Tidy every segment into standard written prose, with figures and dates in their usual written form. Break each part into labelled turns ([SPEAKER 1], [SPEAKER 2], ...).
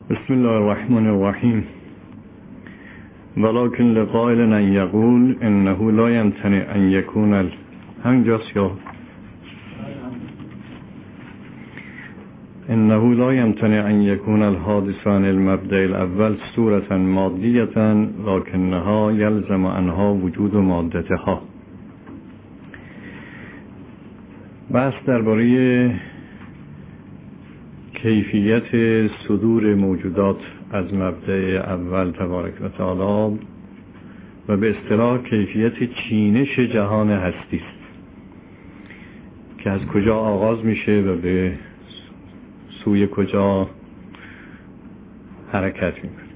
[SPEAKER 1] بسم الله الرحمن الرحیم. ولكن لقائل ان یقول انه لا يمتنع ان يكون همینجاست یا انه لا يمتنع ان يكون الحادث عن المبدأ الاول صورة مادية لكنها يلزم عنها وجود مادتها. بحث درباره کیفیت صدور موجودات از مبدأ اول تبارک و تعالی و به اصطلاح کیفیت چینش جهان هستی است که از کجا آغاز میشه و به سوی کجا حرکت میکنه.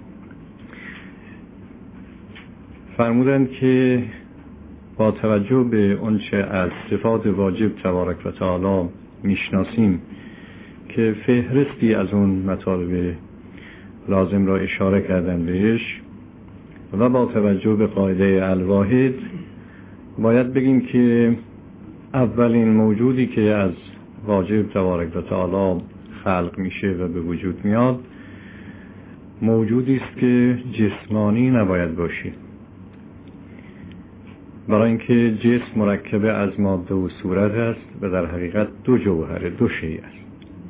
[SPEAKER 1] فرمودند که با توجه به آنچه از صفات واجب تبارک و تعالی میشناسیم که فهرستی از اون مطالب لازم را اشاره کردن بهش و با توجه به قاعده الواحد باید بگیم که اولین موجودی که از واجب تبارک و تعالی خلق میشه و به وجود میاد موجودی است که جسمانی نباید باشه، برای اینکه جسم مرکب از ماده و صورت است و در حقیقت دو جوهر، دو شیء است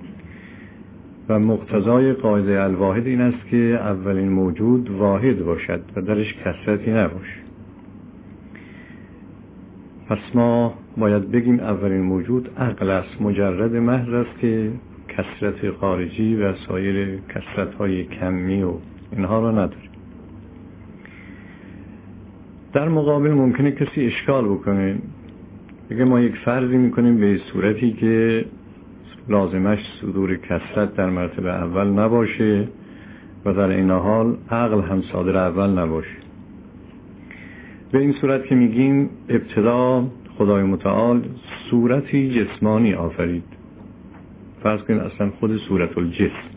[SPEAKER 1] و مقتضای قاعده الواحد این است که اولین موجود واحد باشد و درش کثرتی نباشه. پس ما باید بگیم اولین موجود عقل است، مجرد محض است که کثرت خارجی و سایر کثرت‌های کمی و اینها را نداره. در مقابل ممکنه کسی اشکال بکنه، بگه ما یک فرضی میکنیم به صورتی که لازمش صدور کثرت در مرتبه اول نباشه و در این حال عقل هم صادر اول نباشه. به این صورت که میگیم ابتدا خدای متعال صورتی جسمانی آفرید، فرض کنید اصلا خود صورت الجسم،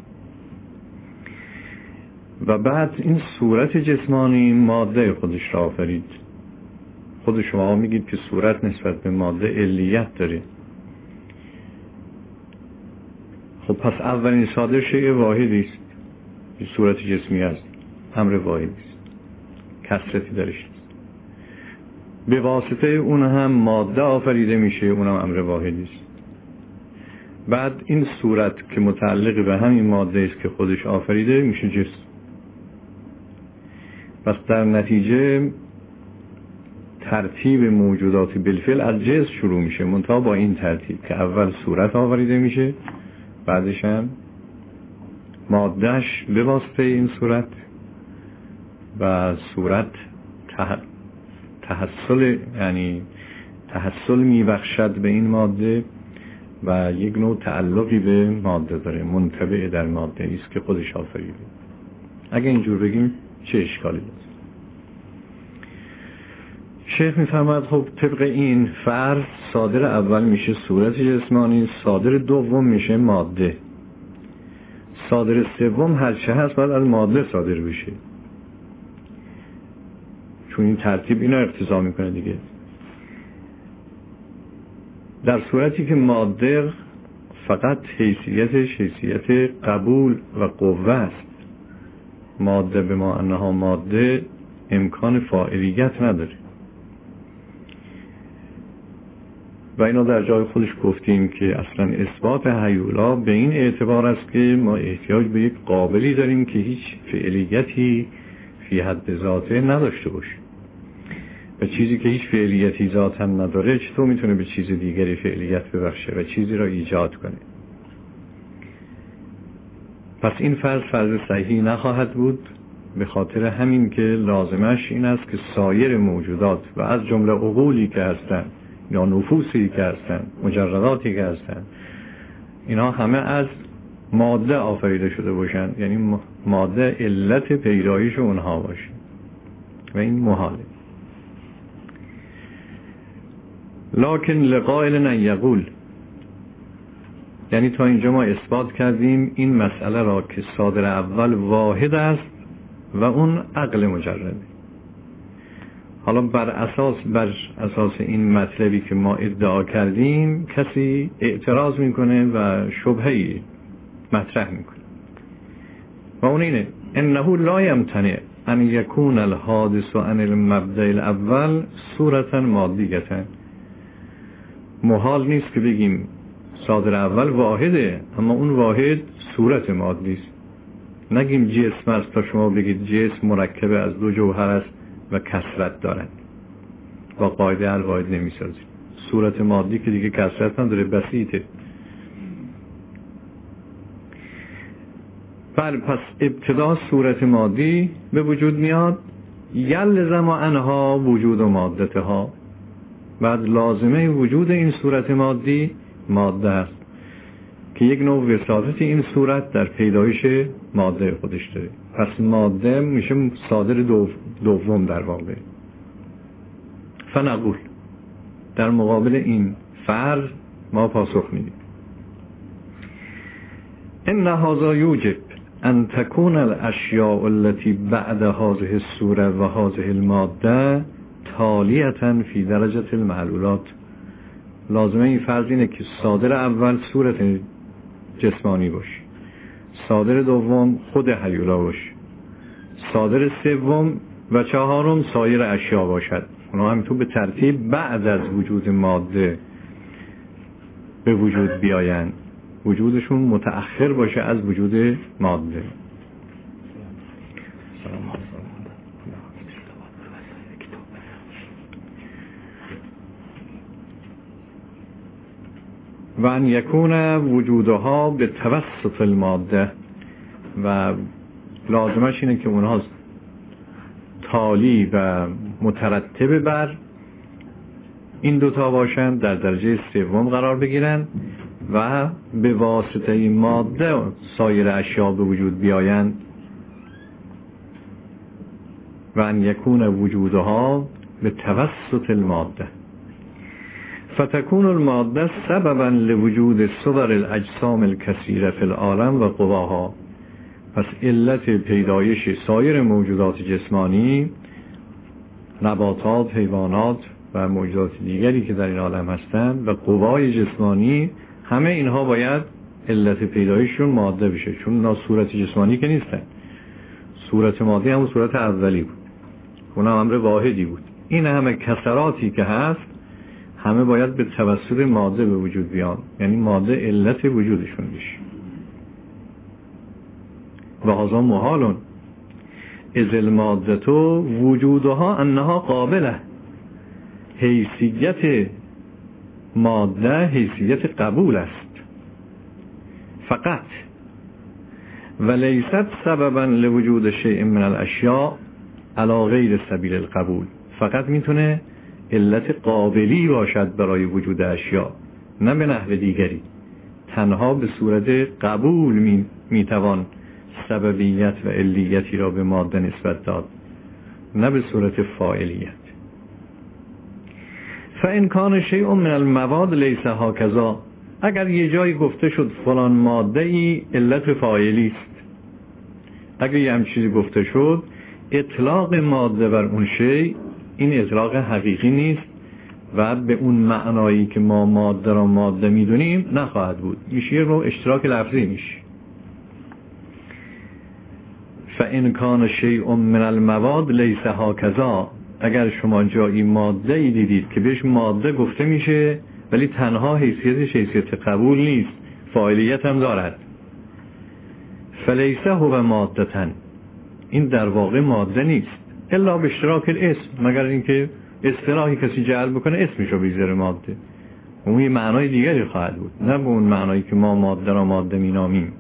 [SPEAKER 1] و بعد این صورت جسمانی ماده خودش را آفرید. خود شما میگید که صورت نسبت به ماده علیت داره. خب پس اولین صادر شیء واحدی است، صورت جسمی است، امر واحدی است، کثرتی درش نیست. به واسطه اون هم ماده آفریده میشه، اونم امر واحدی است. بعد این صورت که متعلق به همین ماده است که خودش آفریده میشه جسم. پس در نتیجه ترتیب موجودات بالفعل از جسم شروع میشه، منتها با این ترتیب که اول صورت آفریده میشه، بعدش هم مادهش به واسطه این صورت و صورت تحصل میبخشد به این ماده و یک نوع تعلقی به ماده داره، منطبع در ماده است که خودش آفریده. اگه اینجور بگیم چه اشکالی داره؟ شیخ میفرماید خب طبق این فرض صادر اول میشه صورت جسمانی، صادر دوم میشه ماده، صادر سوم هر چه هست باید از ماده صادر بشه، چون این ترتیب اینا اقتضا میکنه دیگه. در صورتی که ماده فقط حیثیت قبول و قوه است، ماده به ما انها ماده امکان فاعلیت نداره و اینا در جای خودش گفتیم که اصلا اثبات هیولا به این اعتبار است که ما احتیاج به یک قابلی داریم که هیچ فعلیتی فی حد ذاته نداشته باشه و چیزی که هیچ فعلیتی ذاتا نداره چطور میتونه به چیز دیگری فعلیت ببخشه و چیزی را ایجاد کنه؟ پس این فرض صحیحی نخواهد بود، به خاطر همین که لازمش این است که سایر موجودات و از جمله عقولی که هستند یا نفوسی که هستند، مجرداتی که هستند، اینا همه از ماده آفریده شده باشند، یعنی ماده علت پیدایش اونها باشه و این محاله. لکن لقائل ان یقول، یعنی تا اینجا ما اثبات کردیم این مسئله را که صادر اول واحد است و اون عقل مجرده. حالا بر اساس این مطلبی که ما ادعا کردیم کسی اعتراض میکنه و شبهه‌ای مطرح میکنه. و اون اینه انه لا یمتنع ان یکون الحادث عن المبدأ الاول صورتا مادیتا. محال نیست که بگیم صادر اول واحده اما اون واحد صورت مادی است. نگیم جسم است تا شما بگید جسم مرکب از دو جوهر است و کثرت دارد، با قاعده الواحد نمیسازید. صورت مادی که دیگه کثرت نداره، بسیطه. بله، پس ابتدا صورت مادی به وجود میاد، یلزم عنها وجود مادتها، بعد لازمه وجود این صورت مادی ماده است که یک نوع وساطت این صورت در پیدایش ماده خودش داره. پس ماده میشه صادر دوم در واقع. فنقول، در مقابل این فرض ما پاسخ میدیم ان هذا یوجب ان تكون الاشیاء التي بعد هذه الصوره و هذه الماده تالیه فی درجه المعلولات. لازمه این فرض اینه که صادر اول صورت جسمانی باشه، صادر دوم خود هیولا باشه، صادر سوم و چهارم سایر اشیا باشد. اونا همینطور به ترتیب بعد از وجود ماده به وجود بیاین، وجودشون متأخر باشه از وجود ماده. و ان یکون وجودها به توسط الماده، و لازمش اینه که اونها تالی و مترتب بر این دوتا باشند، در درجه سوم قرار بگیرن و به واسطه این ماده سایر اشیا به وجود بیایند. و ان یکون وجودها به توسط الماده فتكون الماده سببا لوجود صور الاجسام الكثيره في العالم و قواها. پس علت پیدایش سایر موجودات جسمانی، نباتات، حیوانات و موجودات دیگری که در این عالم هستند و قوای جسمانی، همه اینها باید علت پیدایششون ماده بشه، چون اینا صورت جسمانی که نیستن. صورت مادی همون صورت اولی بود، اونم امر واحدی بود. این همه کسراتی که هست همه باید به توسط ماده به وجود بیان، یعنی ماده علت وجودشون بشه. و هذا محال اذ الماده وجودها انها قابله. حیثیت ماده حیثیت قبول است فقط، ولیست سببا لوجود شیء من الاشیاء علی غیر سبیل القبول. فقط میتونه علت قابلی باشد برای وجود اشیاء، نه به نحو دیگری. تنها به صورت قبول میتوان سببیت و علیتی را به ماده نسبت داد، نه به صورت فاعلیت. فإن کان شیء من المواد لیس هکذا، اگر یه جایی گفته شد فلان ماده ای علت فاعلی است، اگر یه هم چیزی گفته شد، اطلاق ماده بر اون شیء این اطلاق حقیقی نیست و به اون معنایی که ما ماده را ماده میدونیم نخواهد بود، میشه یه نوع اشتراک لفظی میشه. فإن کان شیء من المواد لیس هکذا، اگر شما جایی ماده ای دیدید که بهش ماده گفته میشه ولی تنها حیثیتش حیثیت قبول نیست، فاعلیت هم دارد، فلیس هو مادتن، این در واقع ماده نیست، الا به اشتراک الاسم، مگر اینکه اصطلاحی کسی جعل بکنه اسمشو بگذاره ماده، اون یه معنای دیگری خواهد بود، نه به اون معنایی که ما ماده را ماده مینامیم.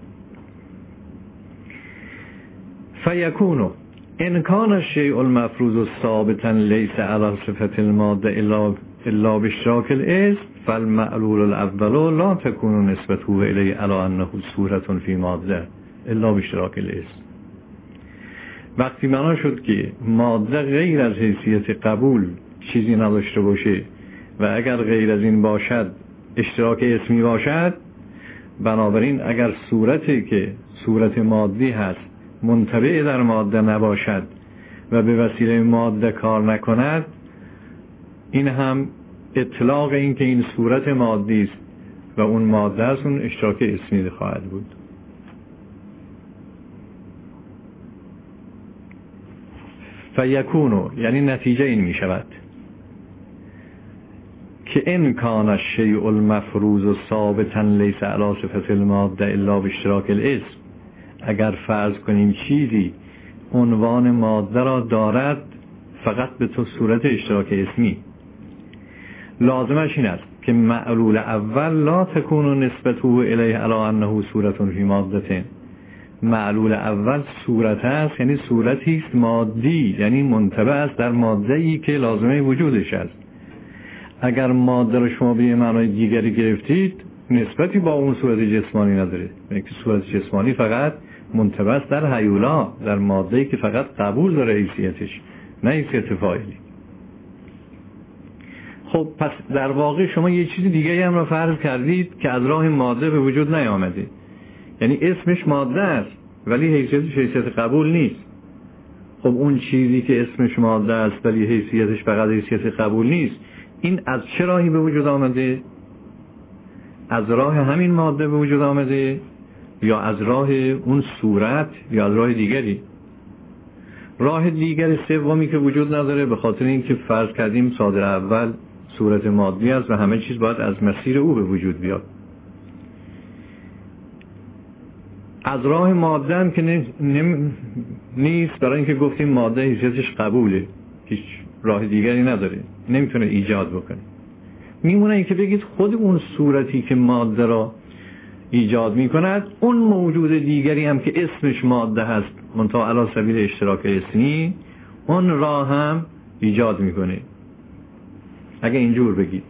[SPEAKER 1] فیکونو ان کان الشیء المفروض ثابتا لیس علی صفت الماده الا باشتراک الاسم فالمعلول الاول لا تكون نسبته الیه علی انه صورة فی ماده الا باشتراک الاسم. وقتی معنا شد که ماده غیر از حیثیت قبول چیزی نداشته باشه و اگر غیر از این باشد اشتراک اسمی باشد، بنابراین اگر صورتی که صورت مادی هست منطبع در ماده نباشد و به وسیله ماده کار نکند، این هم اطلاق این که این صورت مادی است و اون ماده است، اون اشتراک اسمی خواهد بود. فیکونو یعنی نتیجه این می شود که ان کان الشیء المفروض ثابتا لیس علی صفت الماده الا باشتراک الاسم، اگر فرض کنیم چیزی عنوان ماده را دارد فقط به تو صورت اشتراک اسمی، لازمش این است که معلول اول لا تکون نسبته الیه علی انه صورت فی ماده. معلول اول صورت است، یعنی صورتی است مادی، یعنی منطبع است در ماده‌ای که لازمه وجودش است. اگر ماده رو شما به معنای دیگری گرفتید نسبتی با اون صورت جسمانی نداره، یعنی صورت جسمانی فقط منطبع است در هیولا، در ماده‌ای که فقط قبول داره حیثیتش، نه حیثیت فاعلی. خب پس در واقع شما یه چیز دیگری هم را فرض کردید که از راه ماده به وجود نیامده، یعنی اسمش ماده است ولی حیثیتش حیثیت قبول نیست. خب اون چیزی که اسمش ماده است ولی حیثیتش فقط حیثیت قبول نیست، این از چه راهی به وجود آمده؟ از راه همین ماده به وجود آمده یا از راه اون صورت یا از راه دیگری؟ راه دیگر سومی که وجود نداره، به خاطر اینکه فرض کردیم صادر اول صورت مادی است و همه چیز باید از مسیر او به وجود بیاد. از راه ماده هم که نیست، برای اینکه گفتیم ماده حیثیتش قبوله، هیچ راه دیگری نداره، نمیتونه ایجاد بکنه. میمونه این که بگید خود اون صورتی که ماده را ایجاد میکند اون موجود دیگری هم که اسمش ماده هست منتها علی سبیل اشتراک اسمی اون را هم ایجاد میکنه. اگه اینجور بگید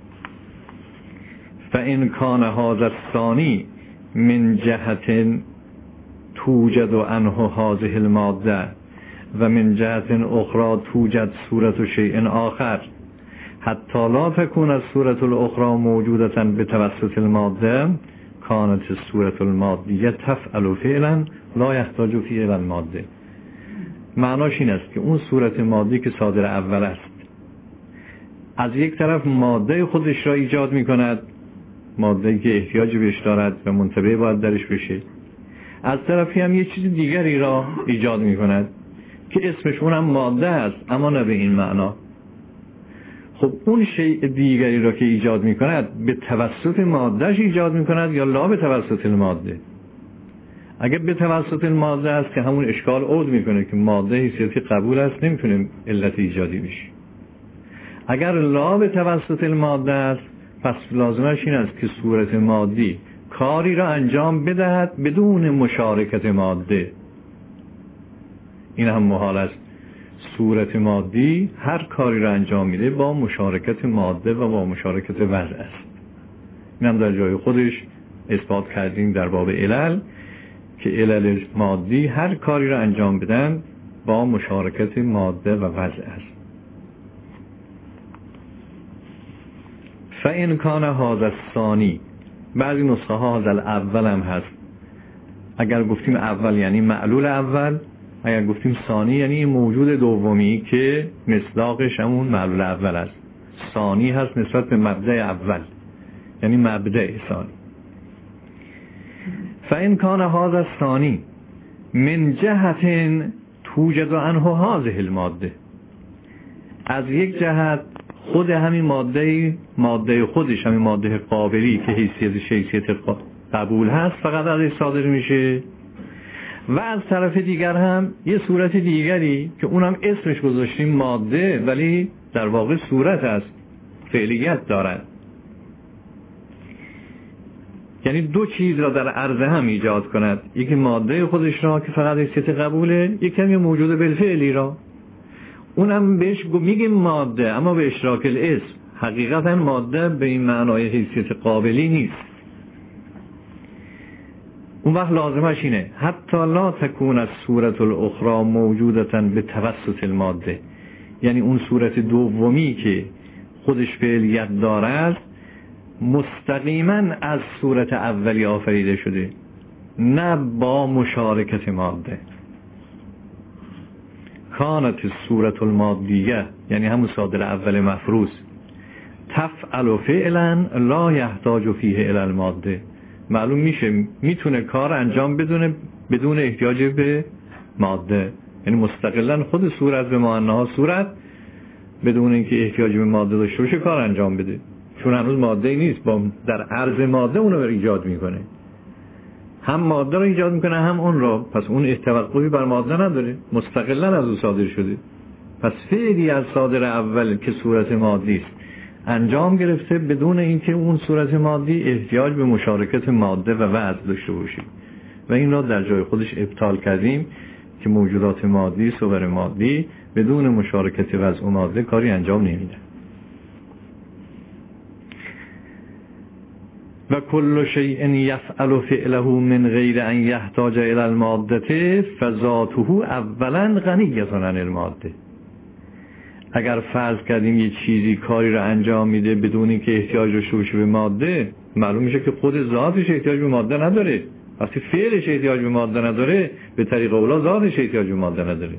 [SPEAKER 1] فإن کان هذا الثانی من جهت توجد عنه هذه الماده و من جهت اخرى توجد صورت شیء آخر حتی لا تكون الصورة الاخرى موجودة بتوسط الماده كانت الصورة المادیه تفعل فعلا لا يحتاج فيه الى الماده. معناش این است که اون صورت مادی که صادر اول است از یک طرف ماده خودش را ایجاد می کند، ماده‌ای که احتیاج بهش دارد و منطبع باید درش بشه، از طرفی هم یک چیز دیگری را ایجاد می کند که اسمش اونم ماده است اما نه به این معنا. خب اون شیء دیگری را که ایجاد می کند به توسط مادهش ایجاد می کند یا لا به توسط الماده؟ اگر به توسط الماده است که همون اشکال عود می کنه که ماده حیثیتی قبول است، نمیتونه علت ایجادی بشه. اگر لا به توسط الماده است پس لازمش این است که صورت مادی کاری را انجام بدهد بدون مشارکت ماده. این هم محال است. صورت مادی هر کاری را انجام میده با مشارکت ماده و با مشارکت وضع است. این هم در جای خودش اثبات کردیم در باب علل که علل مادی هر کاری را انجام بدن با مشارکت ماده و وضع است. فإن کان هذا الثانی، بعضی نسخه ها هذا الاول هم هست. اگر گفتیم اول یعنی معلول اول، اگر گفتیم ثانی یعنی موجود دومی که مصداقش همون معلول اول است. ثانی هست نسبت به مبدأ اول، یعنی مبدأ ثانی. فإن کان هذا الثانی من جهت توجد عنه هذه الماده، از یک جهت خود همین ماده خودش، همین ماده قابلی که حیثیت قبول هست فقط ازش صادر میشه، و از طرف دیگر هم یه صورت دیگری که اونم اسمش گذاشتیم ماده ولی در واقع صورت است، فعلیت دارد. یعنی دو چیز را در عرض هم ایجاد کند، یکی ماده خودش را که فقط حیثیت قبوله، یکی هم یه موجود بالفعلی را، اونم بهش میگیم ماده اما به اشتراک الاسم. حقیقتا ماده به این معنای حیثیت قابلی نیست. اون وقت لازمش اینه حتی لا تکون الصورت الاخرى موجودتا به توسط الماده، یعنی اون صورت دومی که خودش فعلیت دارد مستقیما از صورت اولی آفریده شده، نه با مشارکت ماده. کانت الصورت المادیه یعنی همون صادر اول مفروض تفعل فعلا لا یحتاج فیه الی الماده، معلوم میشه میتونه کار انجام بدون احتیاج به ماده. یعنی مستقلا خود صورت به معناها صورت بدون اینکه احتیاج به ماده داشته باشه کار انجام بده، چون هنوز ماده نیست، با در عرض ماده اون رو ایجاد میکنه، هم ماده رو ایجاد میکنه هم اون رو، پس اون توقفی بر ماده نداره، مستقلا از او صادر شده. پس فعلی از صادر اول که صورت مادی است انجام گرفته بدون اینکه اون صورت مادی احتیاج به مشارکت ماده و وضع داشته باشه، و این را در جای خودش ابطال کردیم که موجودات مادی، صور مادی بدون مشارکت وضع و ماده کاری انجام نمیده. و کل شیء یفعل فعله من غیر ان یحتاج الى الماده فذاته اولا غنیه عن الماده. اگر فرض کردیم یه چیزی کاری رو انجام میده بدون اینکه احتیاج داشته باشه به ماده، معلوم میشه که خود ذاتش احتیاج به ماده نداره. وقتی فعلش احتیاج به ماده نداره، به طریق اولا ذاتش احتیاج به ماده نداره.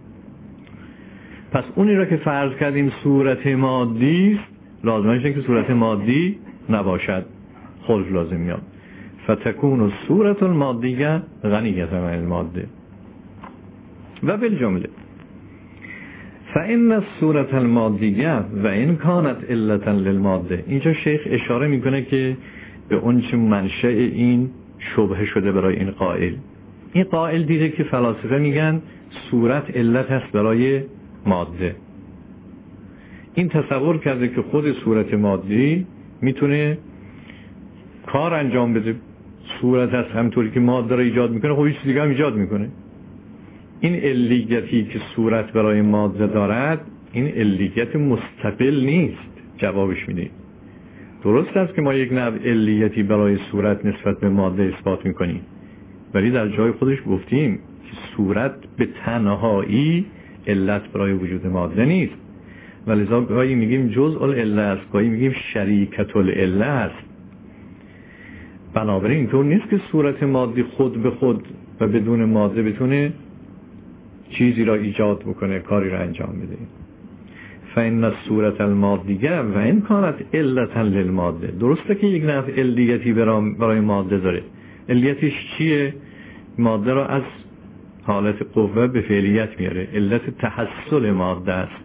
[SPEAKER 1] پس اونی را که فرض کردیم صورت مادی است، لازمه است که صورت مادی نباشد، خلف لازم میاد. فتکون الصورت المادیه غنیه عن الماده. و بالجمله فإن الصورت المادیه و این کانت علتا للماده. اینجا شیخ اشاره میکنه که به اون چه منشأ این شبهه شده برای این قائل. این قائل دیده که فلاسفه میگن صورت علت هست برای ماده. این تصور کرده که خود صورت مادی میتونه کار انجام بده. صورت هست همطوری که ماده را ایجاد میکنه، خب هیچ دیگه هم ایجاد میکنه. این علیتی که صورت برای ماده دارد، این علیت مستقل نیست. جوابش میده درست است که ما یک نوع علیتی برای صورت نسبت به ماده اثبات میکنیم، ولی در جای خودش گفتیم که صورت به تنهایی علت برای وجود ماده نیست، ولذا گاهی میگیم جزء العله است، گاهی میگیم شریکت العله است. بنابراین اینطور نیست که صورت مادی خود به خود و بدون ماده بتونه چیزی را ایجاد بکنه، کاری را انجام بده. فإن الصورت المادیه و این کانت علتا للماده. درسته که یک نوع علیتی برای ماده داره. علیتش چیه؟ ماده را از حالت قوه به فعلیت میاره. علت تحصل ماده است.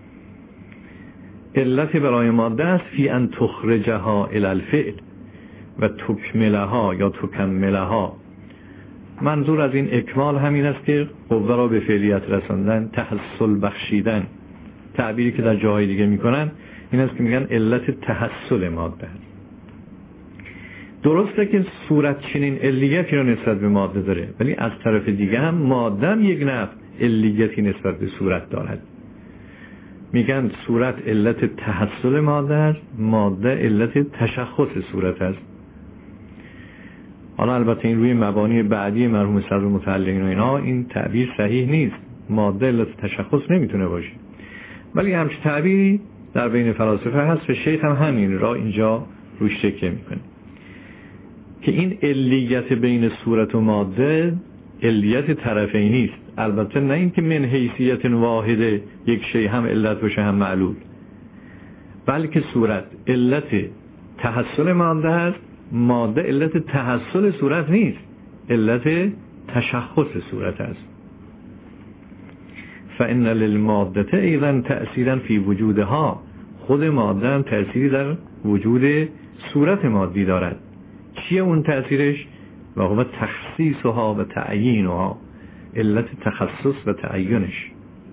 [SPEAKER 1] علت برای ماده است فی ان تخرجها الی الفعل و تکملها یا تکملها. منظور از این اکمال همین است که قوه را به فعلیت رساندن، تحصل بخشیدن. تعبیری که در جاهای دیگه میکنن این است که میگن علت تحصل ماده است. درسته که صورت چنین علیتی را نسبت به ماده داره، ولی از طرف دیگه هم ماده هم یک نوع علیتی نسبت به صورت دارد. میگن صورت علت تحصل ماده است، ماده علت تشخص صورت است. حالا البته این روی مبانی بعدی مرحوم صدر متعلقین و اینا این تعبیر صحیح نیست. ماده علت تشخص نمیتونه باشه، ولی همچه تعبیری در بین فلاسفه هست و شیخ هم همین را اینجا روش تکیه میکنه که این علیت بین صورت و ماده علیت طرفینی است. البته نه اینکه من حیثیت واحده یک شی هم علت باشه هم معلول، بلکه صورت علت تحصل ماده است، ماده علت تحصل صورت نیست، علت تشخص صورت است. فإن للماده ایضا تأثیرا فی وجودها. خود ماده هم تأثیری در وجود صورت مادی دارد. چیه اون تأثیرش؟ و هو تخصیصها و تعیینها، علت تخصص و تعیینش.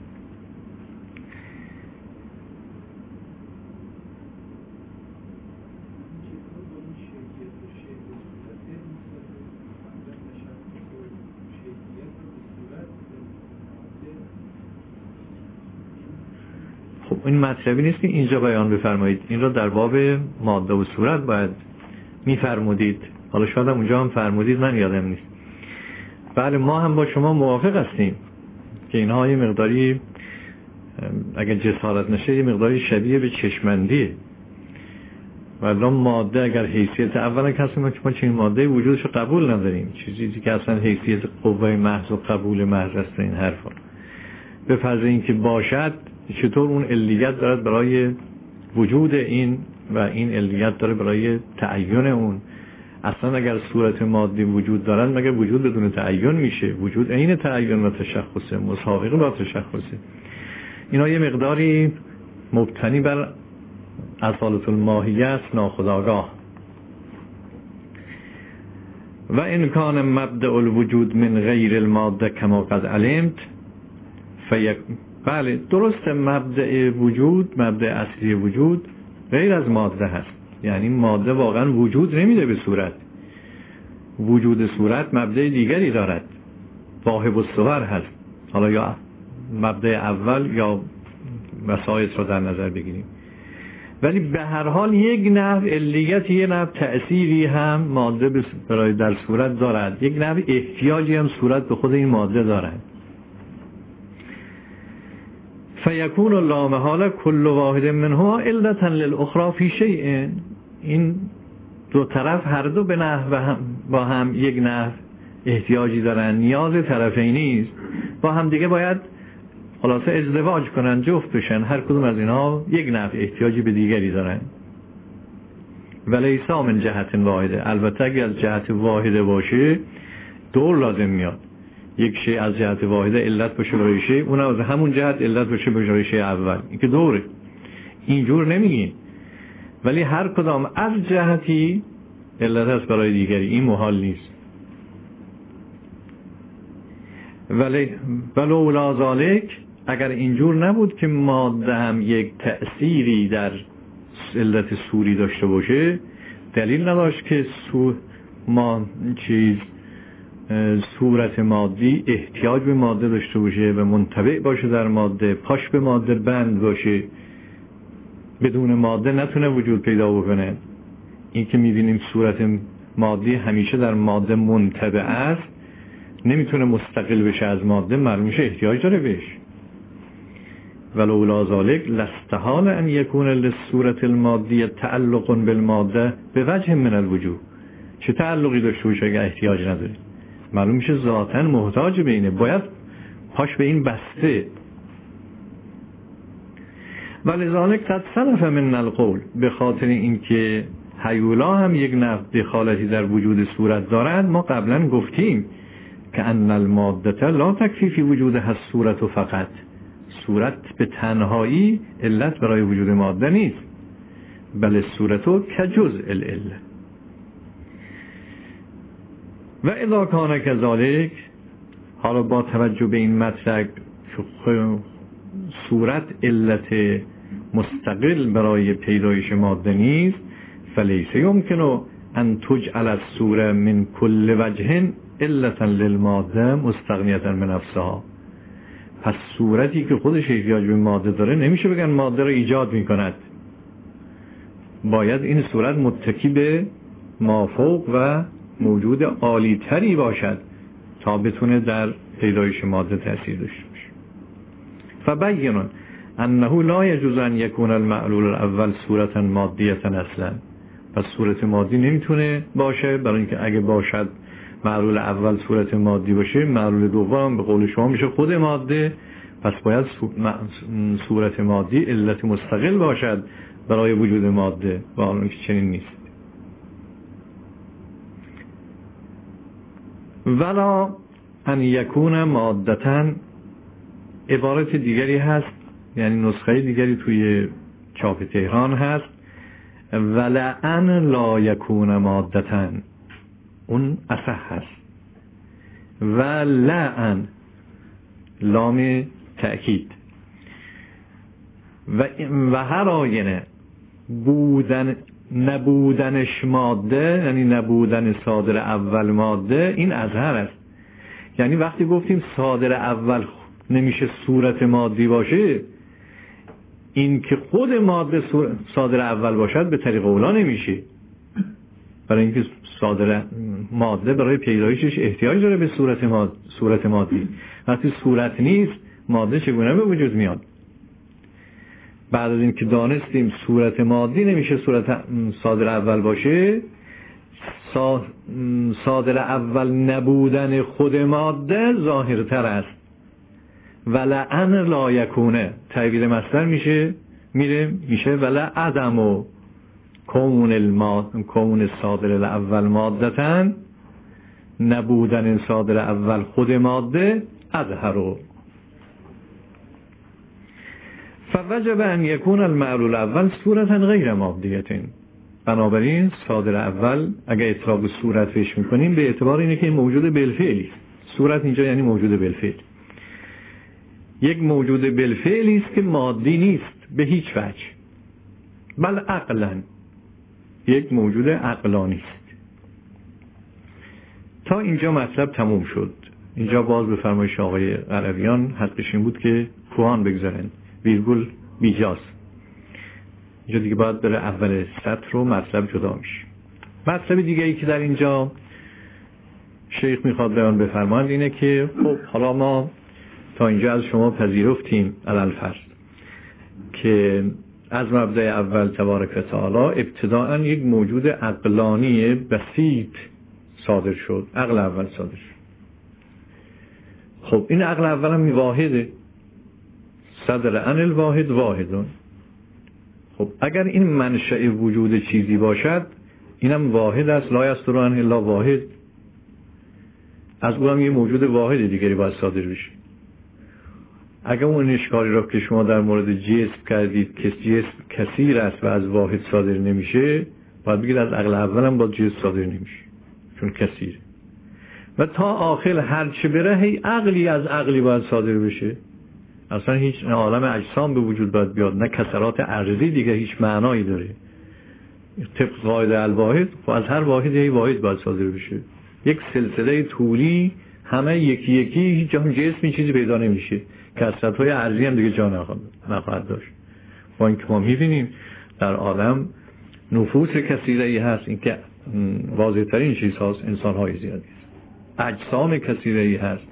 [SPEAKER 1] خب این مطلبی نیست که اینجا بیان بفرمایید، این را در باب ماده و صورت باید میفرمودید. حالا شاید هم اونجا هم فرمودید، من یادم نیست. بله ما هم با شما موافق هستیم که اینها یه مقداری اگر جسارت نشه یه مقداری شبیه به چشمندیه. ولی ماده اگر حیثیت اولا کسی ما که ما چنین ماده وجودش رو قبول نداریم، چیزی که اصلا حیثیت قوه محض و قبول محض است، این حرفا به فرض اینکه باشد چطور اون علیت دارد برای وجود این و این علیت داره برای تعیین اون. اصلا اگر صورت مادی وجود دارد مگر وجود بدون تعین میشه؟ وجود عین تعین و تشخصه، مسابقه با تشخصه. اینا یه مقداری مبتنی بر اصالت الماهیه است، ناخودآگاه. و ان کان مبدأ الوجود من غیر الماده کما قد علمت بله درست، مبدأ وجود، مبدأ اصلی وجود غیر از ماده هست. یعنی ماده واقعا وجود نمیده به صورت. وجود صورت مبدأ دیگری دارد، واهب الصور هست. حالا یا مبدأ اول یا وسایط رو در نظر بگیریم، ولی به هر حال یک نوع علیت، یک نوع تأثیری هم ماده برای در صورت دارد، یک نوع احتیاجی هم صورت به خود این ماده دارد. فیکون لا محاله کل واحد منها علتا للاخرى فی شیء. این دو طرف هر دو به نحو با هم یک نحو احتیاجی دارن، نیاز طرفینی است، با هم دیگه باید خلاصه ازدواج کنن، جفت بشن. هر کدوم از اینها یک نحو احتیاجی به دیگری دارن. ولیسا من جهت واحده، البته اگر از جهت واحده باشه دور لازم میاد. یک شی از جهت واحده علت باشه برای شی، اون از همون جهت علت باشه برای شی اول، این که دوره. اینجور نمیگیم، ولی هر کدام از جهتی علت هست برای دیگری، این محال نیست. ولولا ذالک، اگر اینجور نبود که ماده هم یک تأثیری در علت صوری داشته باشه، دلیل نداشت که صورت مادی احتیاج به ماده داشته باشه و منطبع باشه در ماده، پاش به ماده بند باشه، بدون ماده نتونه وجود پیدا بکنه. این که می‌بینیم صورت مادی همیشه در ماده منطبع است، نمیتونه مستقل بشه از ماده، معلوم میشه احتیاج داره بهش. ولولا ذالک لاستحال ان یکون للصورت المادیه تعلق بالماده به وجه من الوجوه. چه تعلقی داشته باشه اگه احتیاج نداره؟ معلوم میشه ذاتاً محتاج به اینه، باید پاش به این بسته. ولذالک قد سلف من القول، به خاطر اینکه هیولا هم یک نوع دخالتی در وجود صورت دارند، ما قبلا گفتیم که ان الماده لا تکفی فی وجودها الصورت فقط، صورت به تنهایی علت برای وجود ماده نیست، بل صورت کجزء العله. و اذا کان کذالک، حالا با توجه به این مطلب صورت علت مستقل برای پیدایش ماده نیست، فلیس یمکن ان تجعل الصوره من کل وجه علتا للماده مستغنیتا من نفسها. پس صورتی که خودش احتیاج به ماده داره نمیشه بگن ماده رو ایجاد میکند، باید این صورت متکی به مافوق و موجود عالی تری باشد تا بتونه در پیدایش ماده تأثیر داشته باشه. فبینون انه لا یجوز ان یکون المعلول الاول صورتا مادیه اصلا. پس صورت مادی نمیتونه باشه، برای اینکه اگه باشد معلول اول صورت مادی باشه، معلول دوم به قول شما میشه خود ماده، پس باید صورت مادی علت مستقل باشد برای وجود ماده، و حالا که چنین نیست. ولا ان یکون مادتن، عبارت دیگری هست، یعنی نسخه دیگری توی چاپ تهران هست، ولا ان لا یکون مادتن، اون اصح هست. و لعن، لام تأکید. و هر آینه نبودنش ماده، یعنی نبودن صادر اول ماده، این اظهر است. یعنی وقتی گفتیم صادر اول نمیشه صورت مادی باشه، این که خود ماده صادر اول باشد به طریق اولا نمیشه، برای اینکه صادر ماده برای پیدایشش احتیاج داره به صورت مادی. وقتی صورت نیست، ماده چگونه به وجود میاد؟ بعد از این که دانستیم صورت مادی نمیشه صورت صادر اول باشه، صادر اول نبودن خود ماده ظاهرتر است. ولعن لا یکونه، تغییر مصدر میشه ولا عدم و کون صادر الاول مادتن، نبودن صادر اول خود ماده اظهر. فوجب ان یکون المعلول اول صورتا غیر مادیه. بنابراین صادر اول اگه اطلاق صورت بهش میکنیم به اعتبار اینه که موجود بالفعلی. صورت اینجا یعنی موجود بالفعل، یک موجود بالفعلی است که مادی نیست به هیچ وجه، بل عقلا یک موجود عقلانی است. تا اینجا مطلب تموم شد. اینجا باز به فرمایش آقای قرویان حقش این بود که پوان بگذارن، ویرگول بیجاست. اینجا دیگه باید بره اول سطر رو مطلب جدا میشه. مطلب دیگه ای که در اینجا شیخ میخواد بیان بفرمایند اینه که خب حالا ما تا اینجا از شما پذیرفتیم الالفرض که از مبدأ اول تبارک و تعالی ابتداءً یک موجود عقلانی بسیط صادر شد، عقل اول صادر شد. خب این عقل اول هم واحده، صدر عن الواحد واحدون. خب اگر این منشأ وجود چیزی باشد اینم واحد است، لا یصدر عنه الا واحد، از او هم یه موجود واحد دیگری باید صادر بشه. اگر اون اشکالی را که شما در مورد جسم کردید که جسم کثیر است و از واحد صادر نمیشه، باید بگید از عقل اول هم با جسم صادر نمیشه چون کثیر. و تا آخر هرچه بره هی عقلی از عقلی باید صادر بشه. اصلا هیچ عالم اجسام به وجود باید بیاد، نه کسرات عرضی دیگه هیچ معنایی داره. طبق قاعده الواحد خب از هر واحد یه واحد باید صادر بشه. یک سلسله طولی همه یکی یکی هیچ جان جسمی چیزی پیدا نمیشه، کسرت‌های عرضی هم دیگه جا نخواهد داشت. با اینکه ما می‌بینیم در عالم نفوس کثیره‌ای هست، این که واضح‌ترین چیز هست انسان‌های زیادی است، اجسام کثیره‌ای هست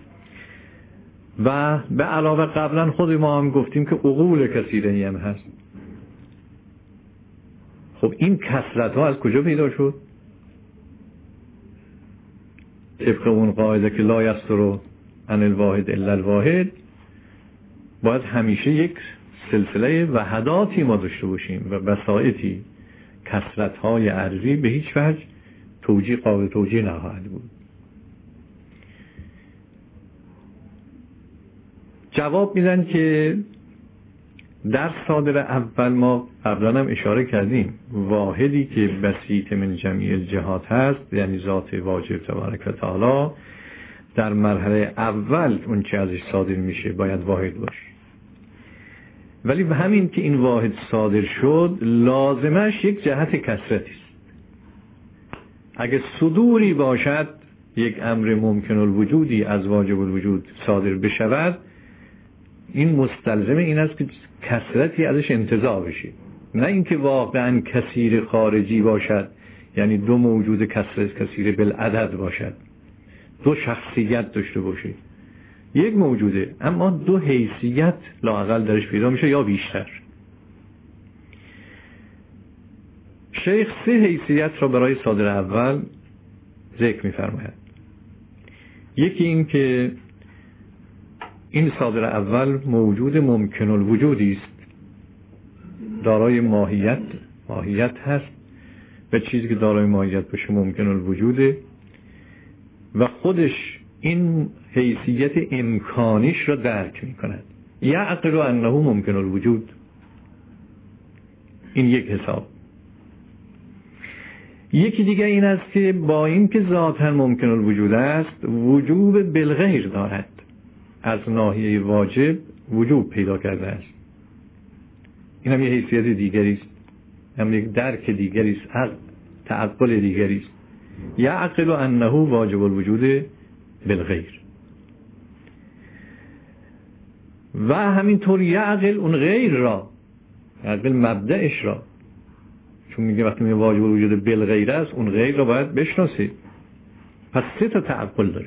[SPEAKER 1] و به علاوه قبلا خود ما هم گفتیم که عقول کثیره‌ای هم هست. خب این کثرت‌ها از کجا پیدا شد؟ طبق اون قاعده که لا یصدر عن الواحد الا الواحد، باید همیشه یک سلسله وحداتی ما داشته باشیم و بساطی. کثرت‌های عرضی به هیچ وجه توجیه قابل توجیه نخواهد بود. جواب میدن که در صادر اول ما قبلا هم اشاره کردیم واحدی که بسیط من جمیع الجهات هست، یعنی ذات واجب تبارک و تعالی، در مرحله اول اون چه ازش صادر میشه باید واحد باشه. ولی به همین که این واحد صادر شد لازمش یک جهت کثرتی است. اگه صدوری باشد یک امر ممکن الوجودی از واجب الوجود صادر بشود، این مستلزم این است که کثرتی ازش انتزاع بشه، نه اینکه واقعا کثیر خارجی باشد، یعنی دو موجود کثیر بالعدد باشد، دو شخصیت داشته باشه. یک موجوده اما دو حیثیت لااقل درش پیدا میشه یا بیشتر. شیخ سه حیثیت را برای صادر اول ذکر می‌فرماید. یکی این که این صادر اول موجود ممکن الوجودی است، دارای ماهیت هست و چیزی که دارای ماهیت باشه ممکن الوجوده و خودش این حیثیت امکانیش را درک می کند. یعقل انه ممکن الوجود، این یک حساب. یکی دیگه این است که با این که ذاتاً ممکن الوجود است وجوب بالغیر دارد، از ناحیه واجب وجوب پیدا کرده است. این هم یه حیثیت دیگری است، هم یک درک دیگری است، تعقل دیگری است. یعقل انه واجب الوجود بالغیر. و همینطور یعقل اون غیر را، یعقل مبدأش را، چون میگه وقتی میگه واجب الوجود بالغیر است اون غیر را باید بشناسید. پس سه تا تعقل داره،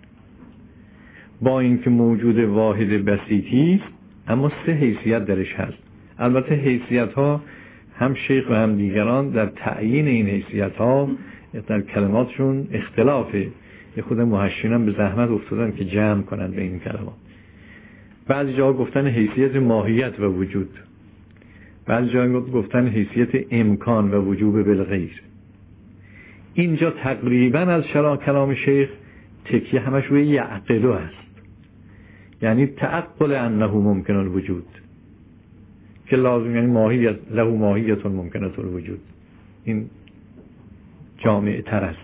[SPEAKER 1] با اینکه موجود واحد بسیطی اما سه حیثیت درش هست. البته حیثیت ها هم شیخ و هم دیگران در تعیین این حیثیت ها در کلماتشون اختلافه. یه خود محشین هم به زحمت افتادن که جمع کنند به این کلمات. بعضی جاها گفتن حیثیت ماهیت و وجود، بعضی جا گفتن حیثیت امکان و وجوب بالغیر. اینجا تقریبا از شرح کلام شیخ تکیه همش روی یعقلو است، یعنی تعقل انه ممکن الوجود، که لازم یعنی ماهیت له ماهیت ممکنه الوجود. این جامع تر است.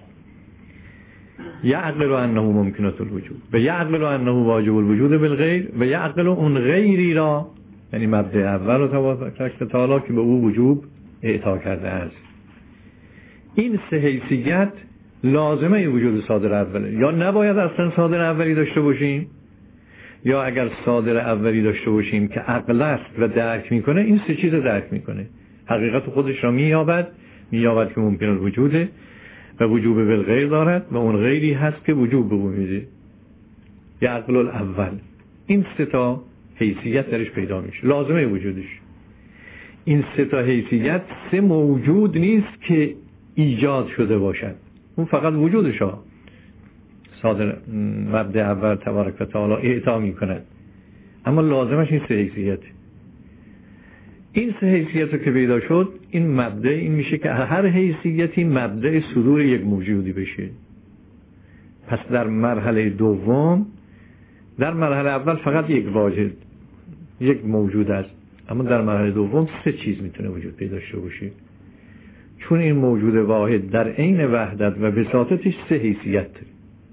[SPEAKER 1] یعقل انه ممکنه الوجود و یعقل انه واجب الوجود بالغیر و یعقل اون غیری را، یعنی مبدأ اول و تبارک و تعالی که به او وجوب اعطا کرده است. این سه حیثیت لازمه وجود صادر اوله. یا نباید اصلا صادر اولی داشته باشیم، یا اگر صادر اولی داشته باشیم که عقل است و درک میکنه، این سه چیز درک میکنه، حقیقت خودش را مییابد که ممکن الوجوده و وجوب بالغیر دارد و اون غیری هست که وجوب به او میده. یعقل الاول. این سه تا حیثیت درش پیدا میشه، لازمه وجودش. این سه تا حیثیت سه موجود نیست که ایجاد شده باشد، اون فقط وجودش ها صادر مبدأ اول تبارک و تعالی اعطا میکند، اما لازمش این سه حیثیت. این سه حیثیت رو که پیدا شد، این مبدأ این میشه که هر حیثیتی مبدأ صدور یک موجودی بشه. پس در مرحله دوم، در مرحله اول فقط یک واجد، یک موجود است، اما در مرحله دوم سه چیز میتونه وجود پیدا داشته باشه، چون این موجود واحد در عین وحدت و بساطتش سه حیثیت داره.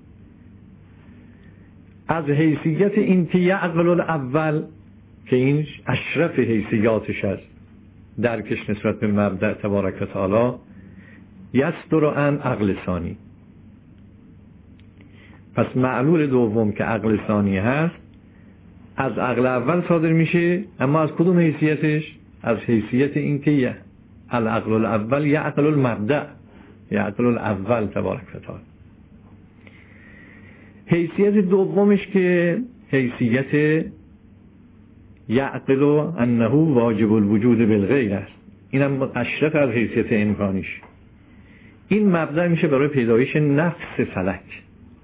[SPEAKER 1] از حیثیت این که یعقل الاول که این اشرف حیثیاتش است، درکش نسبت به مبدأ تبارک و تعالی، یصدر عن عقل ثانی. پس معلول دوم که عقل ثانی هست از عقل اول صادر میشه، اما از کدوم حیثیتش؟ از حیثیت این که العقل الاول یعقل المبدأ، یعقل الاول تبارک و تعالی. حیثیت دومش که حیثیت یعقل انه واجب الوجود بالغیر است، اینم اشرف از حیثیت امکانیش. این مبدأ میشه برای پیدایش نفس فلک.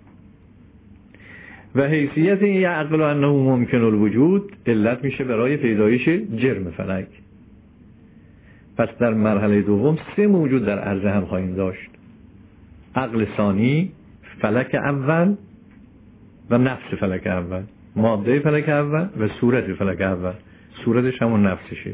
[SPEAKER 1] و حیثیت یعقل انه ممکن الوجود علت میشه برای پیدایش جرم فلک. پس در مرحله دوم سه موجود در عرض هم خواهیم داشت: عقل ثانی، فلک اول و نفس فلک اول، ماده فلک اول و صورت فلک اول. صورتش همون نفسشه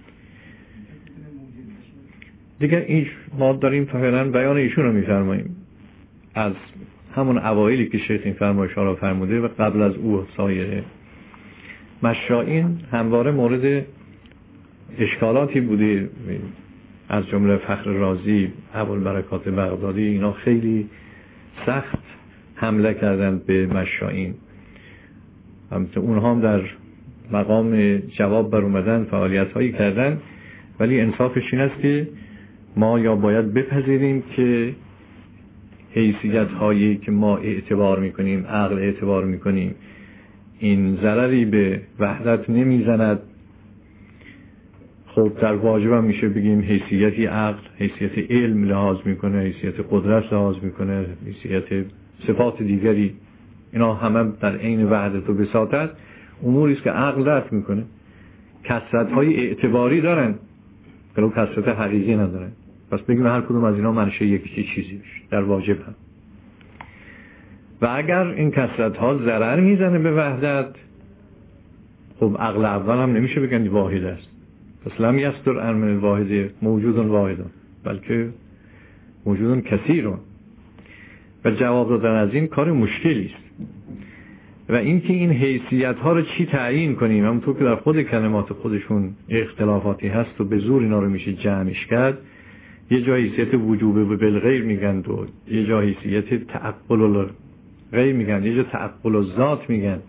[SPEAKER 1] دیگه. این ما داریم فعلا بیان ایشون رو میفرماییم از همون اوایلی که شیخ این فرمایش ها را فرموده و قبل از او سایر مشایخ همواره مورد اشکالاتی بوده، از جمله فخر رازی، ابوالبرکات بغدادی، اینا خیلی سخت حمله کردند به مشایخ. اونها هم در مقام جواب بر اومدن فعالیت هایی کردن، ولی انصافش این است که ما یا باید بپذیریم که حیثیت هایی که ما اعتبار میکنیم، عقل اعتبار میکنیم، این ضرری به وحدت نمیزند. خب در واجب هم میشه بگیم حیثیتی عقل حیثیت علم لحاظ میکنه، حیثیت قدرت لحاظ میکنه، حیثیت صفات دیگری، اینا همه در عین وحدت و بساطت اموری است که عقل درک میکنه. کثرت های اعتباری دارن ولی کثرت حقیقی ندارن. پس بگیم هر کدوم از اینا منشه یکی چیزی بشه در واجب هم. و اگر این کثرت ها ضرر میزنه به وحدت، خب عقل اول هم نمیشه بگن واحد است. پس لم یصدر عن الواحد موجود واحد، بلکه موجود کثیر. و جواب دادن از این کار مشکلی است. و اینکه این حیثیت ها رو چی تعیین کنیم، همونطور که در خود کلمات خودشون اختلافاتی هست و به زور اینا رو میشه جمعش کرد. یه جا حیثیت وجوب بالغیر میگن و یه جا حیثیت تعقل غیر میگن، یه جا تعقل الذات میگن.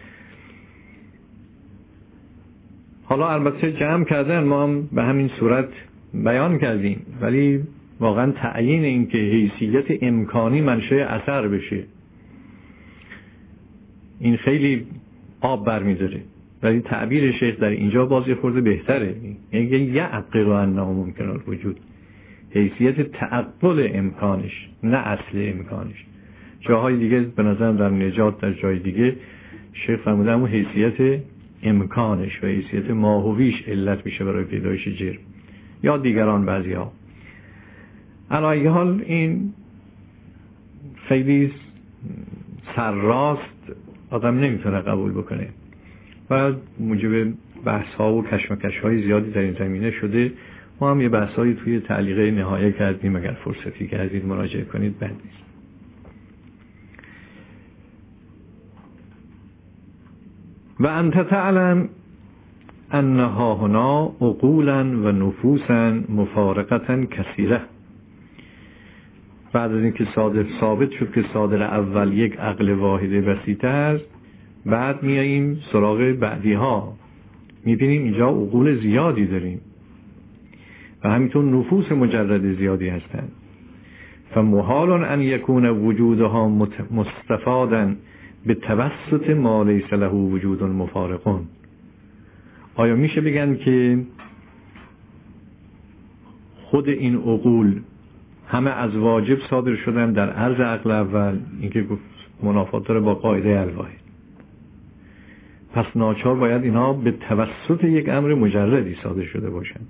[SPEAKER 1] حالا البته جمع کردن ما هم به همین صورت بیان کردیم، ولی واقعا تعیین این که حیثیت امکانی منشأ اثر بشه این خیلی آب برمی‌داره، ولی تعبیر شیخ در اینجا بازی خورده بهتره. یعنی یعقل انه ممکن الوجود، حیثیت تعقل امکانش نه اصل امکانش. جاهای دیگه به نظرم در نجات، در جای دیگه شیخ فرموده همون حیثیت امکانش و حیثیت ماهویش علت میشه برای پیدایش جرم یا دیگران بعضی‌ها. علی حال این خیلی سرراست آدم نمیتونه قبول بکنه و موجب بحث ها و کشمکش های زیادی در این زمینه شده. ما هم یه بحث هایی توی تعلیقه نهایه کردیم، اگر فرصتی کردید مراجعه کنید بد نیست. و انت تعلم انها هنا عقولا و نفوسا مفارقتا کثیره. بعد از اینکه ثابت شد که صادر اول یک عقل واحد بسیطه است، بعد میاییم سراغ بعدی ها، میبینیم اینجا عقول زیادی داریم و همینطور نفوس مجرد زیادی هستند. فمحال ان یکون وجودها مستفادا به توسط ما لیس له وجود مفارق. آیا میشه بگن که خود این عقول همه از واجب صادر شدن در عرض عقل اول؟ اینکه گفت منافات داره با قاعده الواحد، پس ناچار باید اینها به توسط یک امر مجردی صادر شده باشند.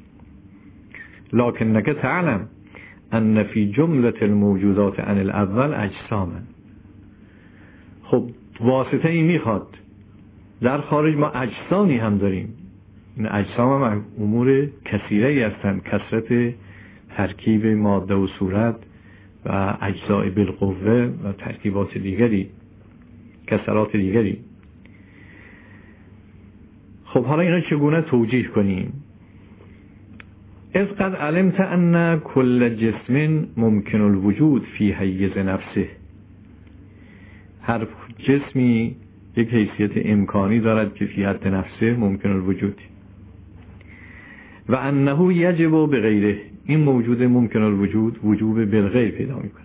[SPEAKER 1] لکنک تعلم ان فی جمله الموجودات عن الاول اجساما. خب واسطه این میخواد، در خارج ما اجسامی هم داریم. این اجسام هم امور کثیره ای هستند، کثرت ترکیب ماده و صورت و اجزاء بالقوه و ترکیبات دیگری، کثرات دیگری. خب حالا اینا چگونه توجیه کنیم؟ اذ قد علمت ان كل جسم ممکن الوجود فی حیز نفسه. هر جسمی یک حیثیت امکانی دارد که فی حد نفسه ممکن الوجود و انه یجب بغیره. این موجود ممکن الوجود وجوب بالغیر پیدا میکنه.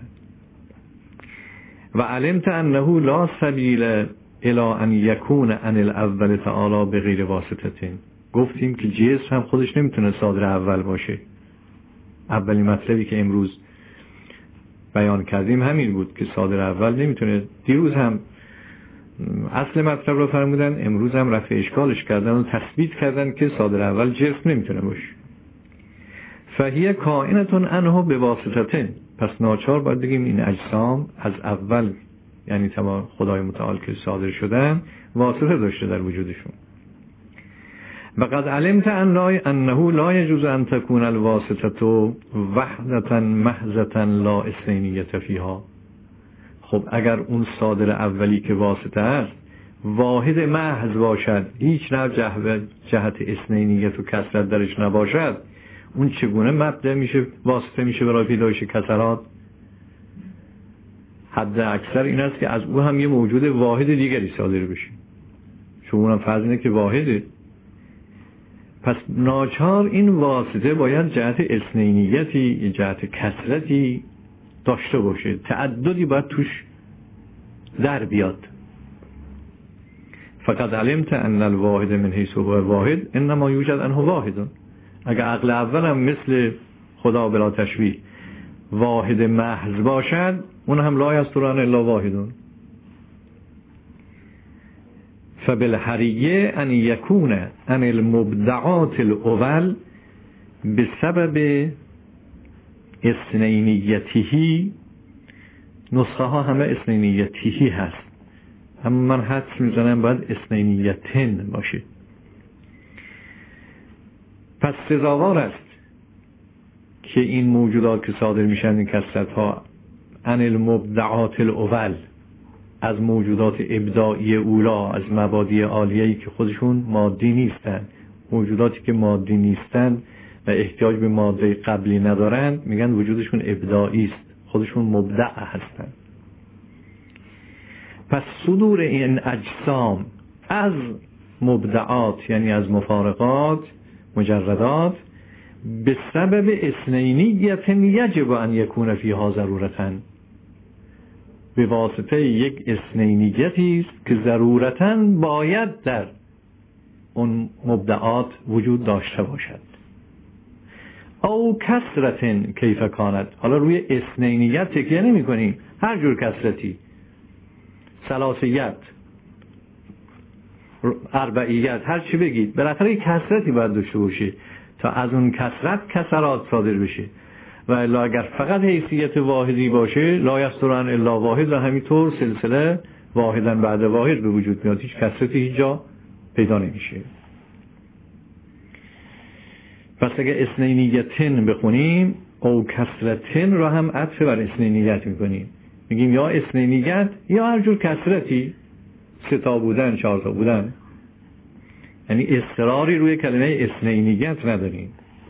[SPEAKER 1] و علمت انه لا سبیل الی ان یکون عن الاول تعالی بغیر واسطه. گفتیم که جسم هم خودش نمیتونه صادر اول باشه. اولین مطلبی که امروز بیان کردیم همین بود که صادر اول نمیتونه. دیروز هم اصل مطلب رو فرمودن، امروز هم رفع اشکالش کردن و تثبیت کردن که صادر اول جسم نمیتونه باشه. فهیه کائنتون انها به واسطتن. پس ناچار باید بگیم این اجسام از اول، یعنی تمام خدای متعال که صادر شدن، واسطه داشته در وجودشون. و قد علمت انه لا يجوز ان تكون الواسطه وحدة محضة لا اثنینیة فیها. خب اگر اون صادر اولی که واسطه است واحد محض باشد، هیچ نوع جهت اثنینیت و کثرت درش نباشد، اون چگونه مبدأ میشه، واسطه میشه برای پیدایش کثرات؟ حد اکثر این است که از او هم یه موجود واحد دیگری صادر بشه، چون اونم فرض اینه که واحده. پس ناچار این واسطه باید جهت اثنینیتی، جهت کثرتی داشته باشه، تعددی باید توش در بیاد. فقط علمت ان الواحد من حیث هو واحد انما یوجد انه واحد. اگر عقل اول هم مثل خدا بلا تشبیه واحد محض باشد، اون هم لا یستران الا واحدون. فبالحریه ان یکون ان المبدعات الاول بسبب اثنینیته. نسخه ها همه اثنینیته هست، اما من حدس میزنم باید اثنینیتن باشه. پس سزاوار است که این موجودات که صادر میشن، این کثرت ها، ان المبدعات الاول، از موجودات ابداعی اولا، از مبادی عالیه‌ای که خودشون مادی نیستن، موجوداتی که مادی نیستن و احتیاج به ماده قبلی ندارند، میگن وجودشون ابداعی است، خودشون مبدع هستن. پس صدور این اجسام از مبدعات، یعنی از مفارقات، مجردات، به سبب اثنینیت یجب ان یکون فیها ضرورتاً، به واسطه یک اثنینیتی است که ضرورتاً باید در اون مبدعات وجود داشته باشد. او کثرتن کیف کانت. حالا روی اثنینیت تکیه نمی کنیم، هر جور کثرتی، ثلاثیت، اربعیت، هر چی بگید، بالاخره یک کثرتی باید داشته باشه تا از اون کثرت کسرات صادر بشه. و الا اگر فقط حیثیت واحدی باشه، لا یسترن الا واحد، و همینطور سلسله واحدن بعد واحد به وجود میاد، هیچ کثرتی هیچ جا پیدا نمیشه. پس اگه اثنینیتن بخونیم او کثرتن رو هم عطف بر اثنینیت میکنیم، میگیم یا اثنینیت یا هر جور کثرتی، 3 تا بودن 4 تا بودن، یعنی اصراری روی کلمه اثنینیت نداریم.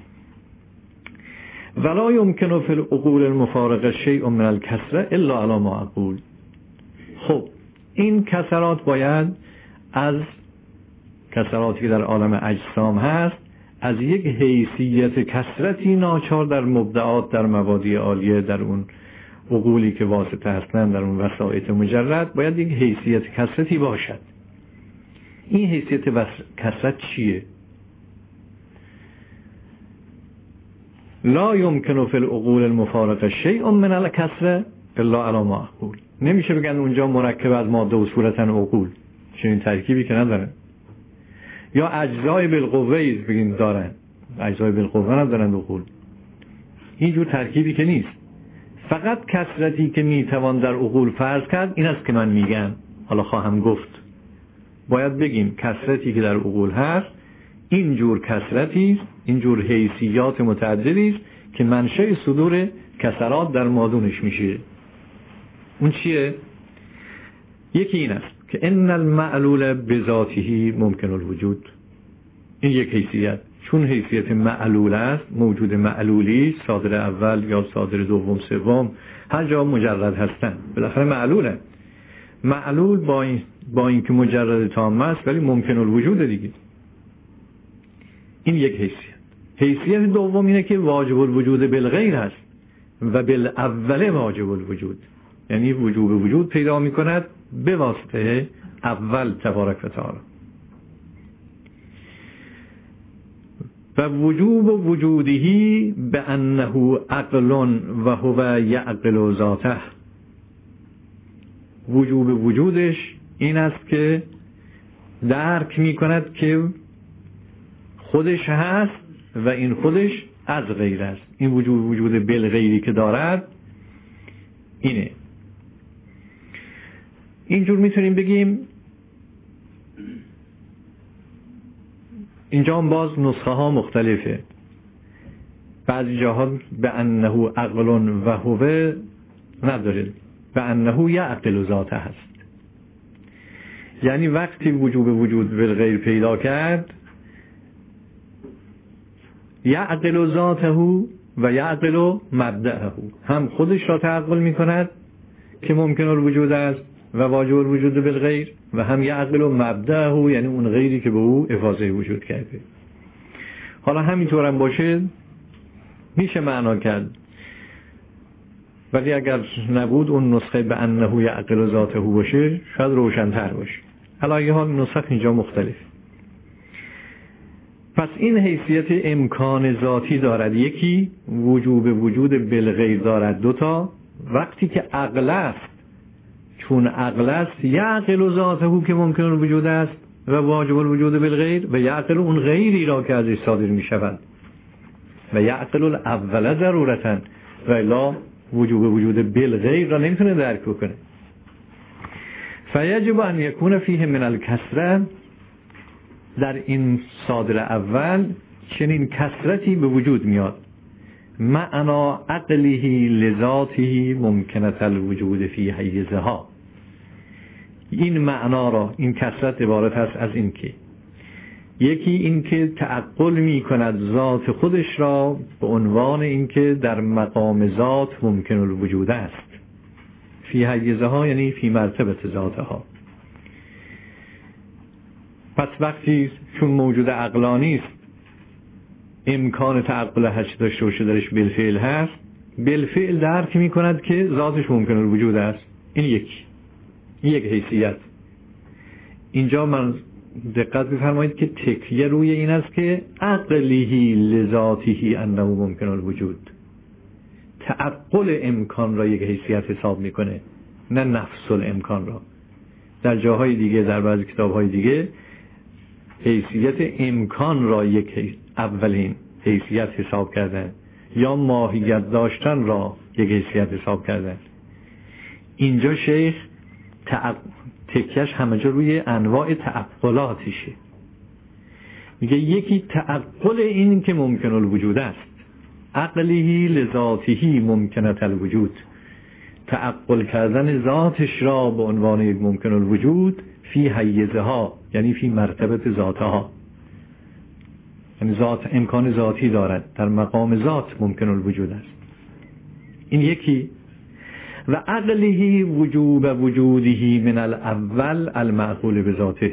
[SPEAKER 1] ولا یمکن فی العقول المفارقه شیء من الکثره الا علی ما اقول. خب این کثرات باید از کثراتی که در عالم اجسام هست از یک حیثیت کثرتی ناچار در مبدعات، در مبادی عالیه، در اون عقولی که واسطه هستن، در اون وسائط مجرد، باید یک حیثیت کثرتی باشد. این حیثیت کثرت چیه؟ لا یمکن فی العقول المفارقه شیء من الکثره الا علی ما اقول. نمیشه بگن اونجا مرکب از ماده و صورتن عقول، چنین ترکیبی که ندارن. یا اجزای بالقوه بگین دارن، اجزای بالقوه ندارن عقول، اینجور ترکیبی که نیست. فقط کثرتی که میتوان در عقول فرض کرد این است که من میگم، حالا خواهم گفت. باید بگیم کثرتی که در عقول هست اینجور کثرتی است، اینجور حیثیات متعددی است که منشأ صدور کثرات در مادونش میشه. اون چیه؟ یکی این است که ان المعلول بذاته ممکن الوجود. این یک حیثیت، چون حیثیت معلول است، موجود معلولی، صادر اول یا صادر دوم سوم، هر جا مجرد هستن بالاخره معلوله. معلول با اینکه مجرد تام است ولی ممکن الوجود دیگه. این یک حیثیت. حیثیت دوم اینه که واجب الوجود بالغیر هست و بالاول واجب الوجود، یعنی وجوب وجود پیدا میکند به واسطه اول تبارک و تعالی. و وجوب وجودهی به انه عقل و هو یعقل ذاته. وجوب وجودش این است که درک میکند که خودش هست و این خودش از غیر است. این وجود بالغیری که دارد اینه. اینجور میتونیم بگیم. اینجا هم باز نسخه ها مختلفه. بعضی جاها به انه عقل و هو نداره، به انه یعقل ذاته هست. یعنی وقتی وجوب وجود بالغیر پیدا کرد، یعقل ذاته و یعقل مبدأه، هم خودش را تعقل می کند که ممکن الوجود است و واجب الوجود بالغیر، و هم یعقل مبدأه، یعنی اون غیری که به او افاضه وجود کرده. حالا همینطور هم باشه میشه معنا کرد، ولی اگر نبود اون نسخه به انه یعقل ذاته باشه شاید روشن‌تر باشه. علی حال نسخ اینجا مختلف. پس این حیثیت امکان ذاتی دارد، یکی وجوب وجود بالغیر دارد، 2 تا. وقتی که عقل است، چون عقل است یعقل ذاته که ممکن الوجود است و واجب الوجود بالغیر، و یعقل اون غیری را که ازش صادر می شود، و یعقل الاول ضرورتاً، و الا وجوب وجود بالغیر را نمیتونه درک بکنه. فیجب ان یکون فیه من الکثره، در این صادر اول چنین کثرتی به وجود میاد، معنا عقله لذاته ممکنه الوجود فی حیزها. این معنا را، این کثرت عبارت است از این که یکی این که تعقل می کند ذات خودش را به عنوان این که در مقام ذات ممکن الوجود است، فی حیزها یعنی فی مرتبه ذاتها. پس وقتی چون موجود عقلانی است امکان تعقل هرچی داشته باشه درش بالفعل هست، بالفعل درک می کند که ذاتش ممکن الوجود است. این یک حیثیت. اینجا من دقت بفرمایید که تکیه روی این است که عقله لذاته انه ممکن الوجود، تعقل امکان را یک حیثیت حساب میکنه، نه نفس الامکان را. در جاهای دیگه، در بعضی کتابهای دیگه حیثیت امکان را یک اولین حیثیت حساب کردن یا ماهیت داشتن را یک حیثیت حساب کردن. اینجا شیخ تکیش همه جا روی انواع تعقلاتشه. میگه یکی تعقل این که ممکن الوجود است، عقلی لذاته ممکنت الوجود، تعقل کردن ذاتش را به عنوان یک ممکن الوجود فی حیزها، یعنی فی مرتبت ذاتها، یعنی ذات امکان ذاتی دارد، در مقام ذات ممکن الوجود است. این یکی. و عقله وجوب وجوده من الاول المعقول بذاته،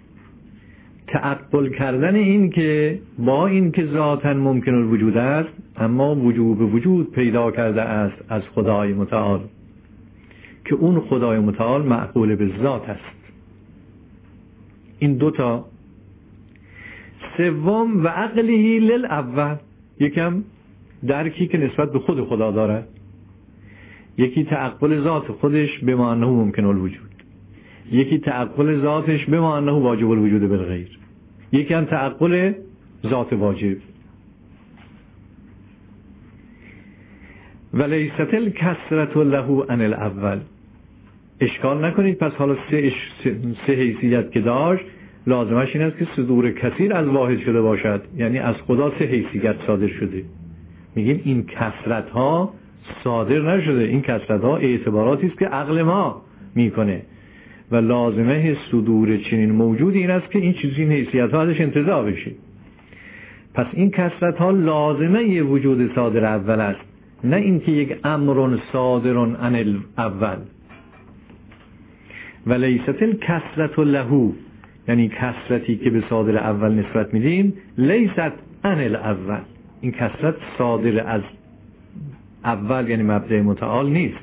[SPEAKER 1] تعقل کردن این که با این که ذاتاً ممکن الوجود است اما وجوب وجود پیدا کرده است از خدای متعال که اون خدای متعال معقول به ذات است. این دوتا. سوم و عقله للاول، یکم درکی که نسبت به خود خدا دارد. یکی تعقل ذات خودش به معنی ممکن الوجود، یکی تعقل ذاتش به معنی واجب الوجود بالغیر، یکی هم تعقل ذات واجب. ولیست الکثرة له عن الاول. اشکال نکنید پس حالا سه حیثیت که داشت لازمش این است که صدور کثیر از واحد شده باشد، یعنی از خدا سه حیثیت صادر شده. میگیم این کثرت ها صادر نشده، این کثرت ها اعتباراتی است که عقل ما میکنه و لازمه صدور چنین موجود این است که این چیزی این حیثیت ها ازش انتزاع بشه. پس این کثرت ها لازمه یه وجود صادر اول است، نه اینکه یک امر صادر عن الاول. و لیست الکثرة له، یعنی کثرتی که به صادر اول نسبت میدیم لیست عن الاول، این کثرت صادر از اول یعنی مبدأ متعال نیست.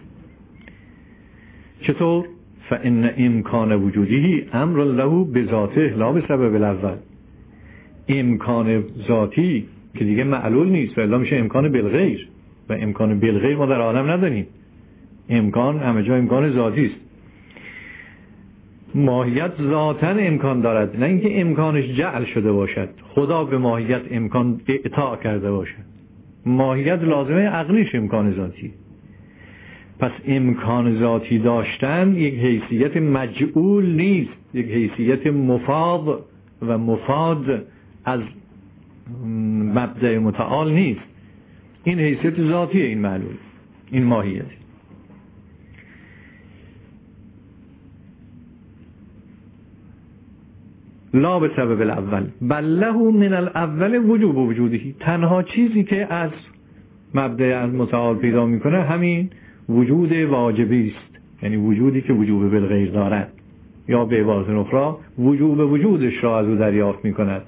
[SPEAKER 1] چطور؟ فإن امکان وجودی امر له بذاته لا بسبب الاول. امکان ذاتی که دیگه معلول نیست و الا میشه امکان بالغیر، و امکان بالغیر ما در عالم نداریم. امکان همه جا امکان ذاتی است. ماهیت ذاتاً امکان دارد، نه اینکه امکانش جعل شده باشد، خدا به ماهیت امکان اعطا کرده باشد. ماهیت لازمه عقلیش امکان ذاتی. پس امکان ذاتی داشتن یک حیثیت مجعول نیست، یک حیثیت مفاد و مفاد از مبدأ متعال نیست. این حیثیت ذاتیه، این معلول، این ماهیت. لا به سبب الاول بل له من الاول وجوب وجودی. تنها چیزی که از مبدأ متعال پیدا میکنه همین وجود واجبی است، یعنی وجودی که وجوب بالغیر دارد، یا به عبارت اخرى وجوب وجودش را از او دریافت میکند.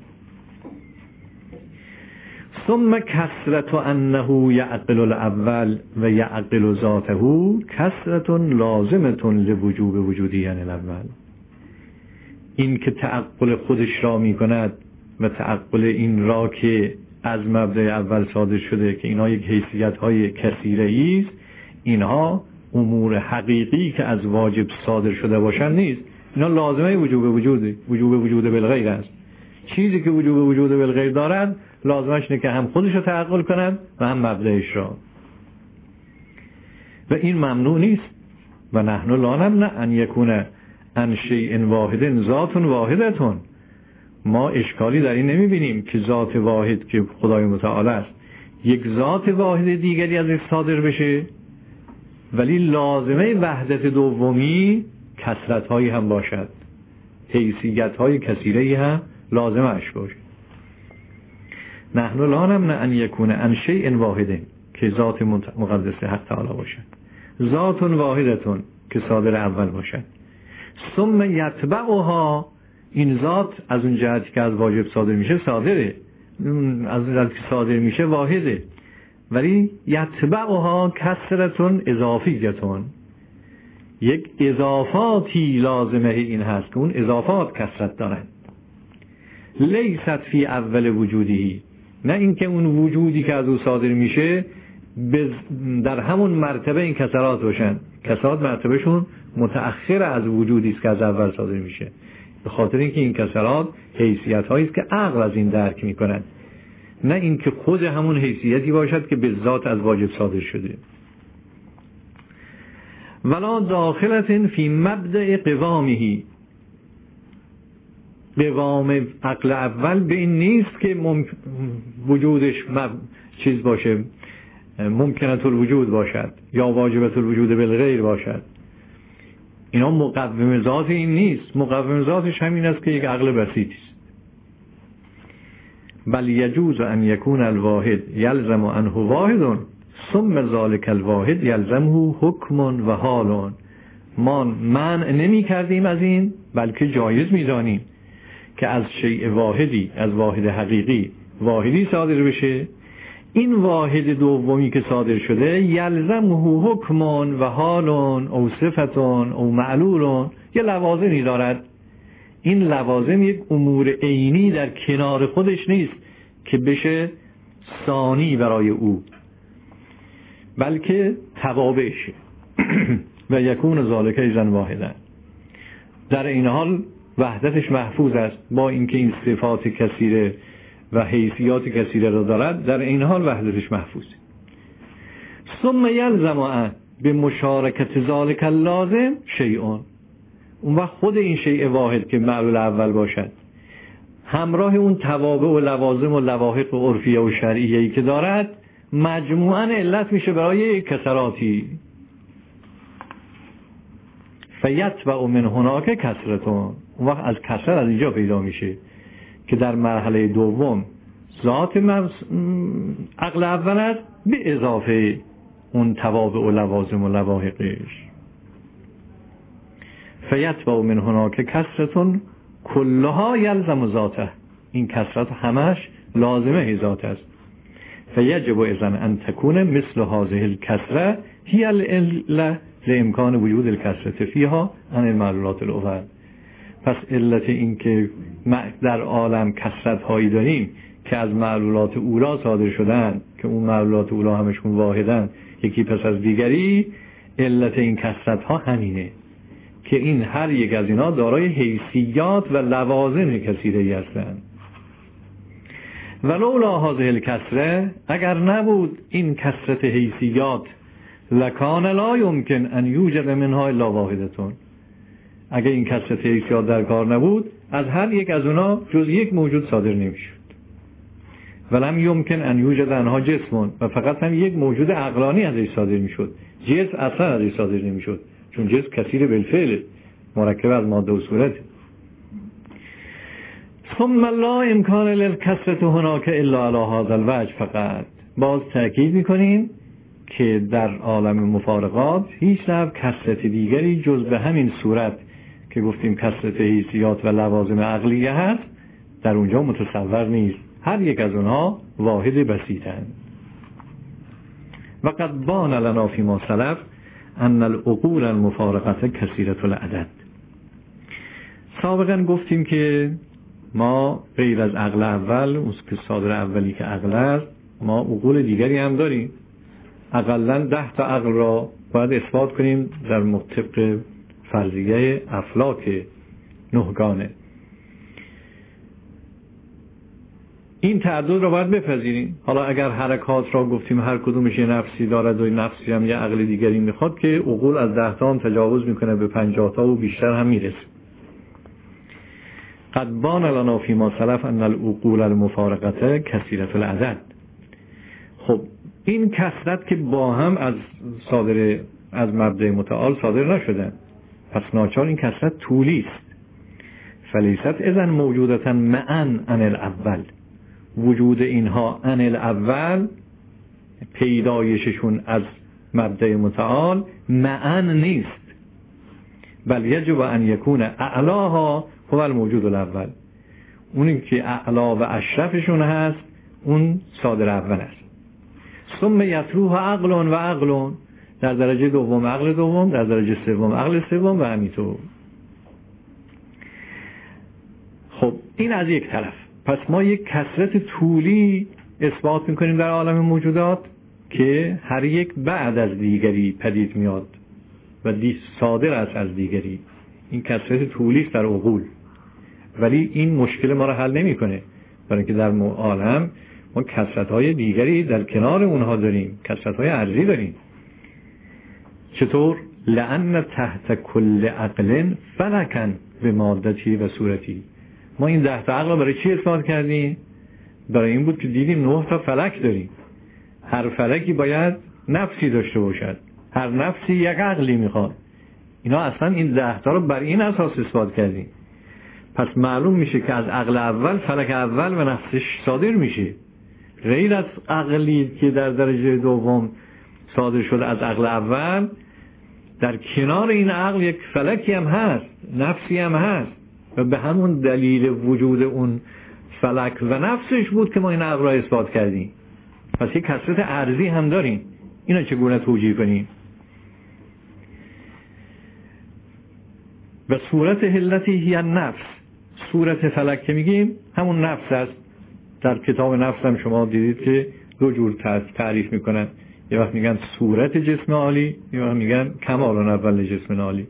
[SPEAKER 1] ثم کثرت انه یعقل الاول و یعقل ذاته کثرت لازمه لوجوب وجودی یعنی الاول. این که تعقل خودش را می کند و تعقل این را که از مبدأ اول صادر شده که اینها یک حیثیت های کثیره است، اینها امور حقیقی که از واجب صادر شده باشند نیست. اینا لازمه وجوب وجوده، وجوب وجود بالغیر است. چیزی که وجوب وجود بالغیر دارند لازمش اینه که هم خودش را تعقل کنند و هم مبدأش را، و این ممنوع نیست. و نحن لا نمنع ان یکون ان شیء واحد ذات واحدتون. ما اشکالی در این نمیبینیم که ذات واحد که خدای متعال است یک ذات واحد دیگری ازش صادر بشه، ولی لازمه وحدت دومی کثرت هایی هم باشد، حیثیت های کثیره هم لازمه اش باشه. نحن لا نمنع ان یکون ان شیء واحد که ذات مقدس حق تعالی باشد، ذات واحدتون که صادر اول باشد. ثم یتبعها، این ذات از اون جهتی که از واجب صادر میشه صادره، از اون جهتی که صادر میشه واحده، ولی یتبعها کثرتون اضافیتون، یک اضافاتی لازمه این هست که اون اضافات کثرت دارن. لیست فی اول وجودی، نه اینکه اون وجودی که از او صادر میشه در همون مرتبه این کثرات باشن. کثرات مرتبهشون متأخر از وجودی است که از اول صادر میشه. به خاطر اینکه این کسرات حیثیت هایی است که عقل از این درک می کند، نه اینکه خود همون حیثیتی باشد که به ذات از واجب صادر شده. ولا داخلة فی مبدأ قوامه، قوام عقل اول به این نیست که وجودش چیز باشه، ممکنت الوجود باشد یا واجبت الوجود بالغیر باشد. اینا مقوم ذات این نیست. مقوم ذاتش همین است که یک عقل بسیطی است. بل یجوز ان یکون الواحد یلزم عنه واحد ثم ذلك الواحد یلزمه حکم و حال. ما منع نمی کردیم از این، بلکه جایز می دانیم که از شیء واحدی، از واحد حقیقی واحدی صادر بشه. این واحد دومی که صادر شده یلزمه حکم و حال او صفت او معلول، یه لوازمی دارد. این لوازم یک امور عینی در کنار خودش نیست که بشه ثانی برای او، بلکه توابعشه. و یکون ذالک ایضا واحدا. در این حال وحدتش محفوظ است، با اینکه این صفات کثیره و حیثیات کثیره را دارد، در این حال وحدتش محفوظ. ثم یلزم به مشارکت ذالک اللازم شیئون. اون وقت خود این شیء واحد که معلول اول باشد همراه اون توابع و لوازم و لواحق و عرفیه و شرعیه‌ای که دارد مجموعاً علت میشه برای یک کسراتی. فیتبع من هناک کسرتون. اون وقت از کسرت از اینجا پیدا میشه که در مرحله دوم ذات عقل اول است به اضافه اون توابع و لوازم و لواحقش. فیتبع من هناک کسرتون کلها یلزم ذاته. این کسرت همش لازمه ذات است. فیجب اذن ان تکون مثل هذه الکسره هی العله لامکان وجود الکسرت فیها عن المعلولات الاول. پس علت این که در عالم کسرت هایی داریم که از معلولات اولا صادر شدن، که اون معلولات اولا همشون واحدن یکی پس از دیگری، علت این کسرت ها همینه که این هر یک از اینا دارای حیثیات و لوازم کثیره‌ای هستند. ولولا هذه الکسره، اگر نبود این کسرت حیثیات، لکان لا یمکن ان یوجد منها الا واحدتون. اگر این کسرت حیثیات در کار نبود، از هر یک از اونا جز یک موجود صادر نمیشد. ولم یمکن ان یوجد انها جسمون، و فقط هم یک موجود عقلانی ازش صادر میشد. جسم اصلا ازش صادر نمیشد، چون جسم کثیر بالفعل، مرکب از ماده و صورت. ثم لا امکان للکسرت هناک الا علی هذا الوجه. فقط باز تأکید میکنیم که در عالم مفارقات هیچ نوع کسرت دیگری جز به همین صورت که گفتیم کسرت حیثیات و لوازم عقلیه هست در اونجا متصور نیست. هر یک از اونها واحد بسیطند. و قد بان لنا فیما سلف ان العقول المفارقه کثیرة العدد. سابقا گفتیم که ما غیر از عقل اول، اون که صادر اولی که عقل است، ما عقول دیگری هم داریم. اقلاً 10 تا عقل را باید اثبات کنیم در طبق فرضیه افلاک نهگانه. این تعدد را باید بپذیریم. حالا اگر حرکات را گفتیم هر کدومش یه نفسی دارد و نفسی هم یه عقل دیگری میخواد، که عقول از 10 تا هم تجاوز میکنه به 50 تا و بیشتر هم میرسه. قد بان لنا فیما سلف ان العقول المفارقه کثیرة العدد. خب این کثرت که با هم از مبدأ متعال صادر نشدن، پس ناچار این کثرت طولی است. فلیست اذن موجودتا معا عن الاول. وجود اینها عن الاول، پیدایششون از مبدأ متعال معا نیست، بل یجب ان یکون اعلاها هو الموجود الاول. اونی که اعلا و اشرفشون هست اون صادر اول است. ثم یتلوها عقل و عقل، در درجه دوم عقل دوم، در درجه سوم عقل سوم و همینطور. خب این از یک طرف. پس ما یک کثرت طولی اثبات میکنیم در عالم موجودات که هر یک بعد از دیگری پدید میاد و صادر است از دیگری. این کثرت طولی است در عقول. ولی این مشکل ما رو حل نمیکنه، برای اینکه در عالم ما کثرت‌های دیگری در کنار اونها داریم، کثرت‌های ارضی داریم. چطور؟ لأن تحت کل عقل فلکن به مادتی و صورتی. ما این 10 تا عقل برای چی اثبات کردیم؟ برای این بود که دیدیم 9 تا فلک داریم، هر فلکی باید نفسی داشته باشد، هر نفسی یک عقلی میخواد. اینا اصلا این 10 تا رو بر این اساس اثبات کردیم. پس معلوم میشه که از عقل اول فلک اول و نفسش صادر میشه، غیر از عقلی که در درجه دوم صادر شده از عقل اول. در کنار این عقل یک فلکی هم هست، نفسی هم هست، و به همون دلیل وجود اون فلک و نفسش بود که ما این عقل را اثبات کردیم. پس یک کثرت ارضی هم داریم. اینو چگونه توجیه کنیم؟ و صورت حلتی هی النفس، صورت فلک که میگیم همون نفس است. در کتاب نفس هم شما دیدید که 2 جور تعریف میکنن، یه وقت میگن صورت جسم عالی، یه وقت میگن کمال اول جسم عالی.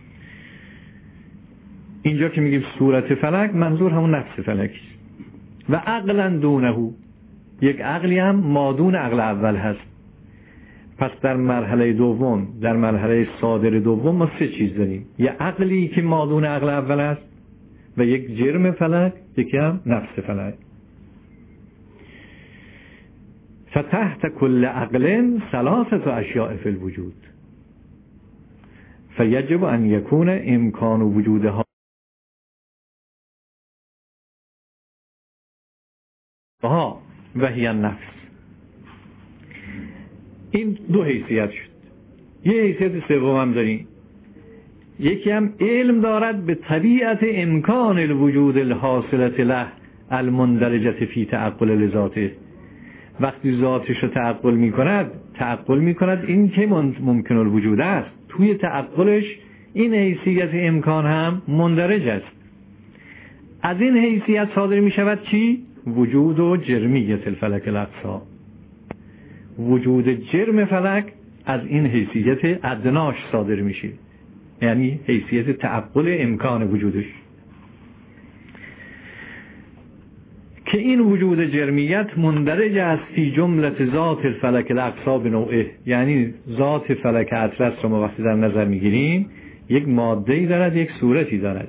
[SPEAKER 1] اینجا که میگیم صورت فلک منظور همون نفس فلکی و عقلا دونه، یک عقلی هم مادون عقل اول هست. پس در مرحله دوم، در مرحله صادر دوم ما 3 چیز داریم: یه عقلی که مادون عقل اول است و یک جرم فلک، یکی هم نفس فلک. فتحت کل عقل 3 اشیاء فی الوجود فیجب ان یکون امکان وجودها و هی النفس. این 2 حیثیت شد. یه حیثیت سوم هم داریم، یکی هم علم دارد به طبیعت امکان الوجود الحاصلت له المندرجت فی تعقل لذاته. وقتی ذاتش رو تعقل میکند این که ممکن الوجود است، توی تعقلش این حیثیت امکان هم مندرج است. از این حیثیت صادر می شود چی؟ وجود و جرمیت الفلک الاقصی. وجود جرم فلک از این حیثیت ادناش صادر میشه، یعنی حیثیت تعقل امکان وجودش، که این وجود جرمیت مندرج است فی جملت ذات الفلک الاقصی به نوعه. یعنی ذات فلک اطلس رو ما وقتی در نظر میگیریم یک ماده‌ای دارد، یک صورتی دارد.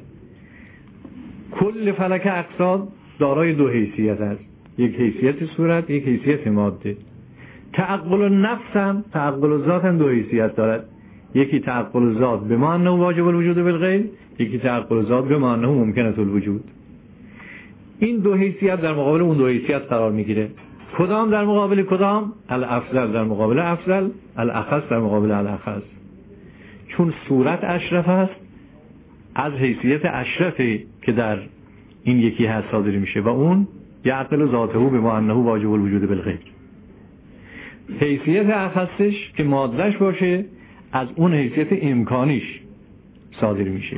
[SPEAKER 1] کل فلک اقصی دارای 2 حیثیت است، یک حیثیت صورت، یک حیثیت ماده. تعقل النفس هم، تعقل الذات هم 2 حیثیت دارد، یکی تعقل الذات بما انه واجب الوجود بالغیر، یکی تعقل الذات بما انه ممکنه الوجود. این 2 حیثیت در مقابل اون 2 حیثیت قرار میگیره. کدام در مقابل کدام؟ الافضل در مقابل افضل، الاخص در مقابل الاخص. چون صورت اشرف است، از حیثیت اشرفی که در این یکی هست صادر میشه و اون یعقل ذاته بما انه واجب الوجود بالغیر. حیثیت اخصش که مادهش باشه از اون حیثیت امکانیش صادر میشه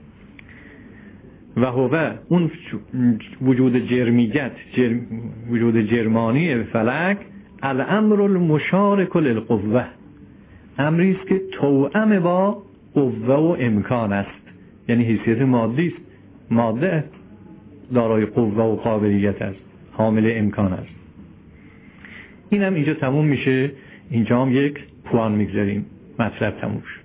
[SPEAKER 1] و هو اون وجود جرمیت، وجود جرمانی فلک، الامر المشارک للقوه، امری است که توأم با قوه و امکان است. یعنی حیثیت مادی است، ماده دارای قوه و قابلیت است، حامل امکان است. این هم اینجا تموم میشه. اینجا هم یک پوان میگذاریم، مطلب تموم شد.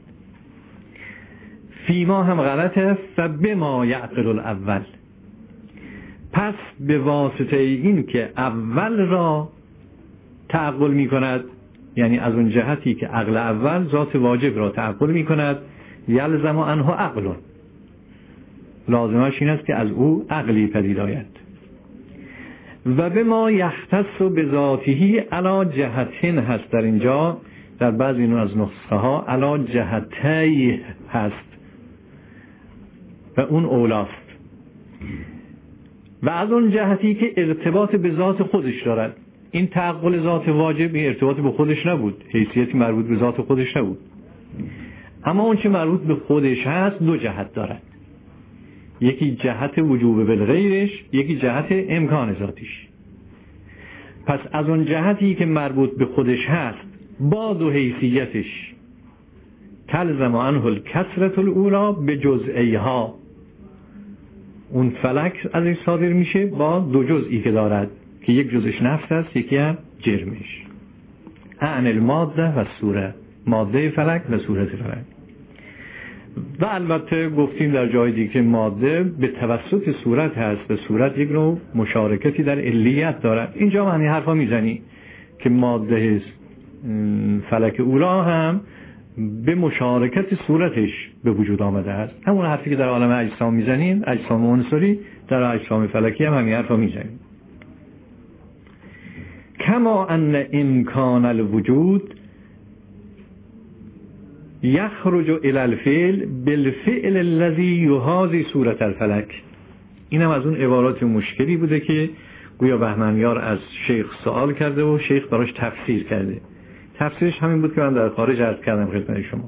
[SPEAKER 1] فیما هم غلطه فبما یعقل الاول، پس به واسطه این که اول را تعقل می کند، یعنی از اون جهتی که عقل اول ذات واجب را تعقل می کند، یلزم عنه عقل، لازمش این است که از او عقلی پدید آید. و به ما یختص به ذاته علا جهتین هست، در اینجا در بعضی از نسخه ها علا جهتی هست و اون اولاست. و از اون جهتی که ارتباط به ذات خودش دارد. این تعقل ذات واجب این ارتباط به خودش نبود، حیثیتی مربوط به ذات خودش نبود، اما اون چه مربوط به خودش هست 2 جهت دارد، یکی جهت وجوب بالغیرش، یکی جهت امکان ذاتیش. پس از اون جهتی که مربوط به خودش هست با 2 حیثیتش، تلزم عنه الکثرة الاولی به جزئیها، اون فلک از این صادر میشه با دو جزئی که دارد که یک جزش نفس است، یکی هم جرمش. عن الماده و صوره، ماده فلک و صورت فلک. و البته گفتیم در جای دیگه که ماده به توسط صورت هست و صورت یک نوع مشارکتی در علیت دارد. اینجا معنی حرفا میزنی که ماده فلک اولا هم به مشارکت صورتش به وجود آمده است. همون حرفی که در عالم اجسام میزنیم، اجسام عنصری، در اجسام فلکی هم همین حرفا میزنیم. کما ان امکان الوجود یخرج الی الفعل بالفعل الذی یحاذی صورت الفلک. اینم از اون عبارات مشکلی بوده که گویا بهمنیار از شیخ سوال کرده و شیخ براش تفسیر کرده. تفسیرش همین بود که من در خارج عرض کردم خدمت شما.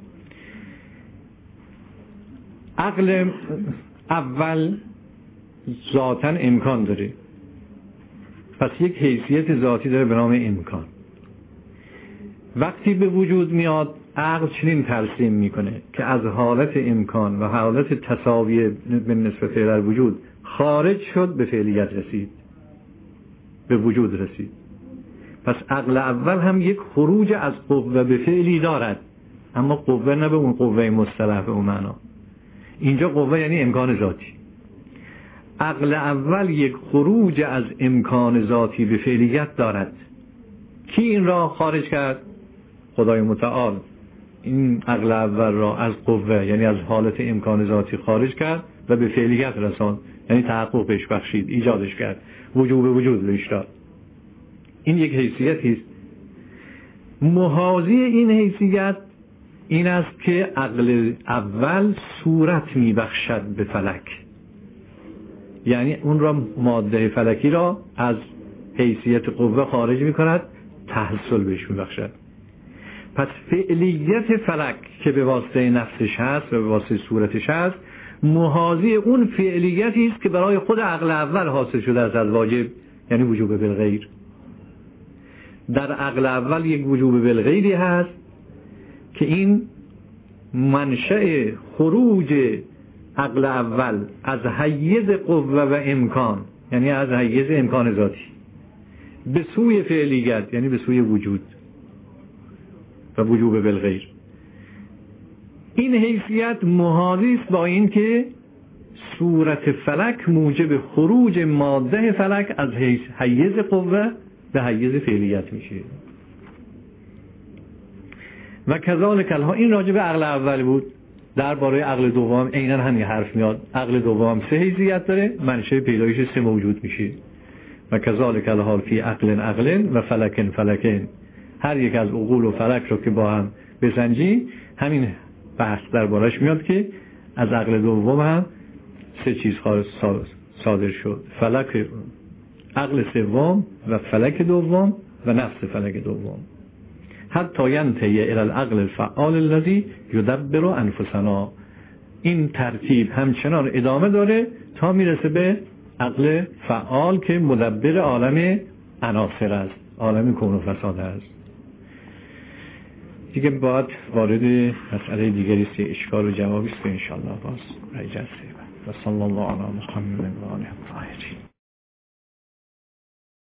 [SPEAKER 1] عقل اول ذاتاً امکان داره، پس یک حیثیت ذاتی داره به نام امکان. وقتی به وجود میاد عقل چنین ترسیم میکنه که از حالت امکان و حالت تساوی به نسبت در وجود خارج شد، به فعلیت رسید، به وجود رسید. پس عقل اول هم یک خروج از قوه به فعلی دارد، اما قوه نه به اون قوه مصطلح به اون معنا. اینجا قوه یعنی امکان ذاتی. عقل اول یک خروج از امکان ذاتی به فعلیت دارد. کی این را خارج کرد؟ خدای متعال این عقل اول را از قوه یعنی از حالت امکان ذاتی خارج کرد و به فعلیت رساند، یعنی تحقق بهش بخشید، ایجادش کرد، وجود به وجود بهش داد. این یک حیثیتی است. محاذی این حیثیت این است که عقل اول صورت میبخشد به فلک، یعنی اون را ماده فلکی را از حیثیت قوه خارج میکند، تحصل بهش میبخشد. پس فعلیت فلک که به واسطه نفسش هست و به واسطه صورتش هست، محاذی اون فعلیتی است که برای خود عقل اول حاصل شده از واجب، یعنی وجوب بالغیر. در عقل اول یک وجوب بالغیری هست که این منشأ خروج عقل اول از حیز قوه و امکان، یعنی از حیز امکان ذاتی به سوی فعلیت، یعنی به سوی وجود و وجوب بالغیر. این حیثیت محاذی است با این که صورت فلک موجب خروج ماده فلک از حیز قوه به حیز فعلیت میشه. و کذالک این راجع به عقل اول بود. درباره عقل دوم عیناً همین حرف میاد. عقل دوم سه حیثیت داره، منشأ پیدایش سه موجود میشه. و کذالک الحال فی عقل و فلک. هر یک از عقول و فلک رو که با هم بسنجی همین بحث دربارش میاد که از عقل دوم هم سه چیز صادر شد: فلک عقل سوم و فلک دوم و نفس فلک دوم. حتی ینتهی الی العقل الفعال الذی یدبر انفسنا. این ترتیب همچنان ادامه داره تا میرسه به عقل فعال که مدبر عالم عناصر است، عالم کون و فساد است. دیگه باید وارد مسئله دیگری است، اشکال و جوابی است، ان شاء الله باز رای جلسه و صلی الله علی محمد و آله الطاهرین.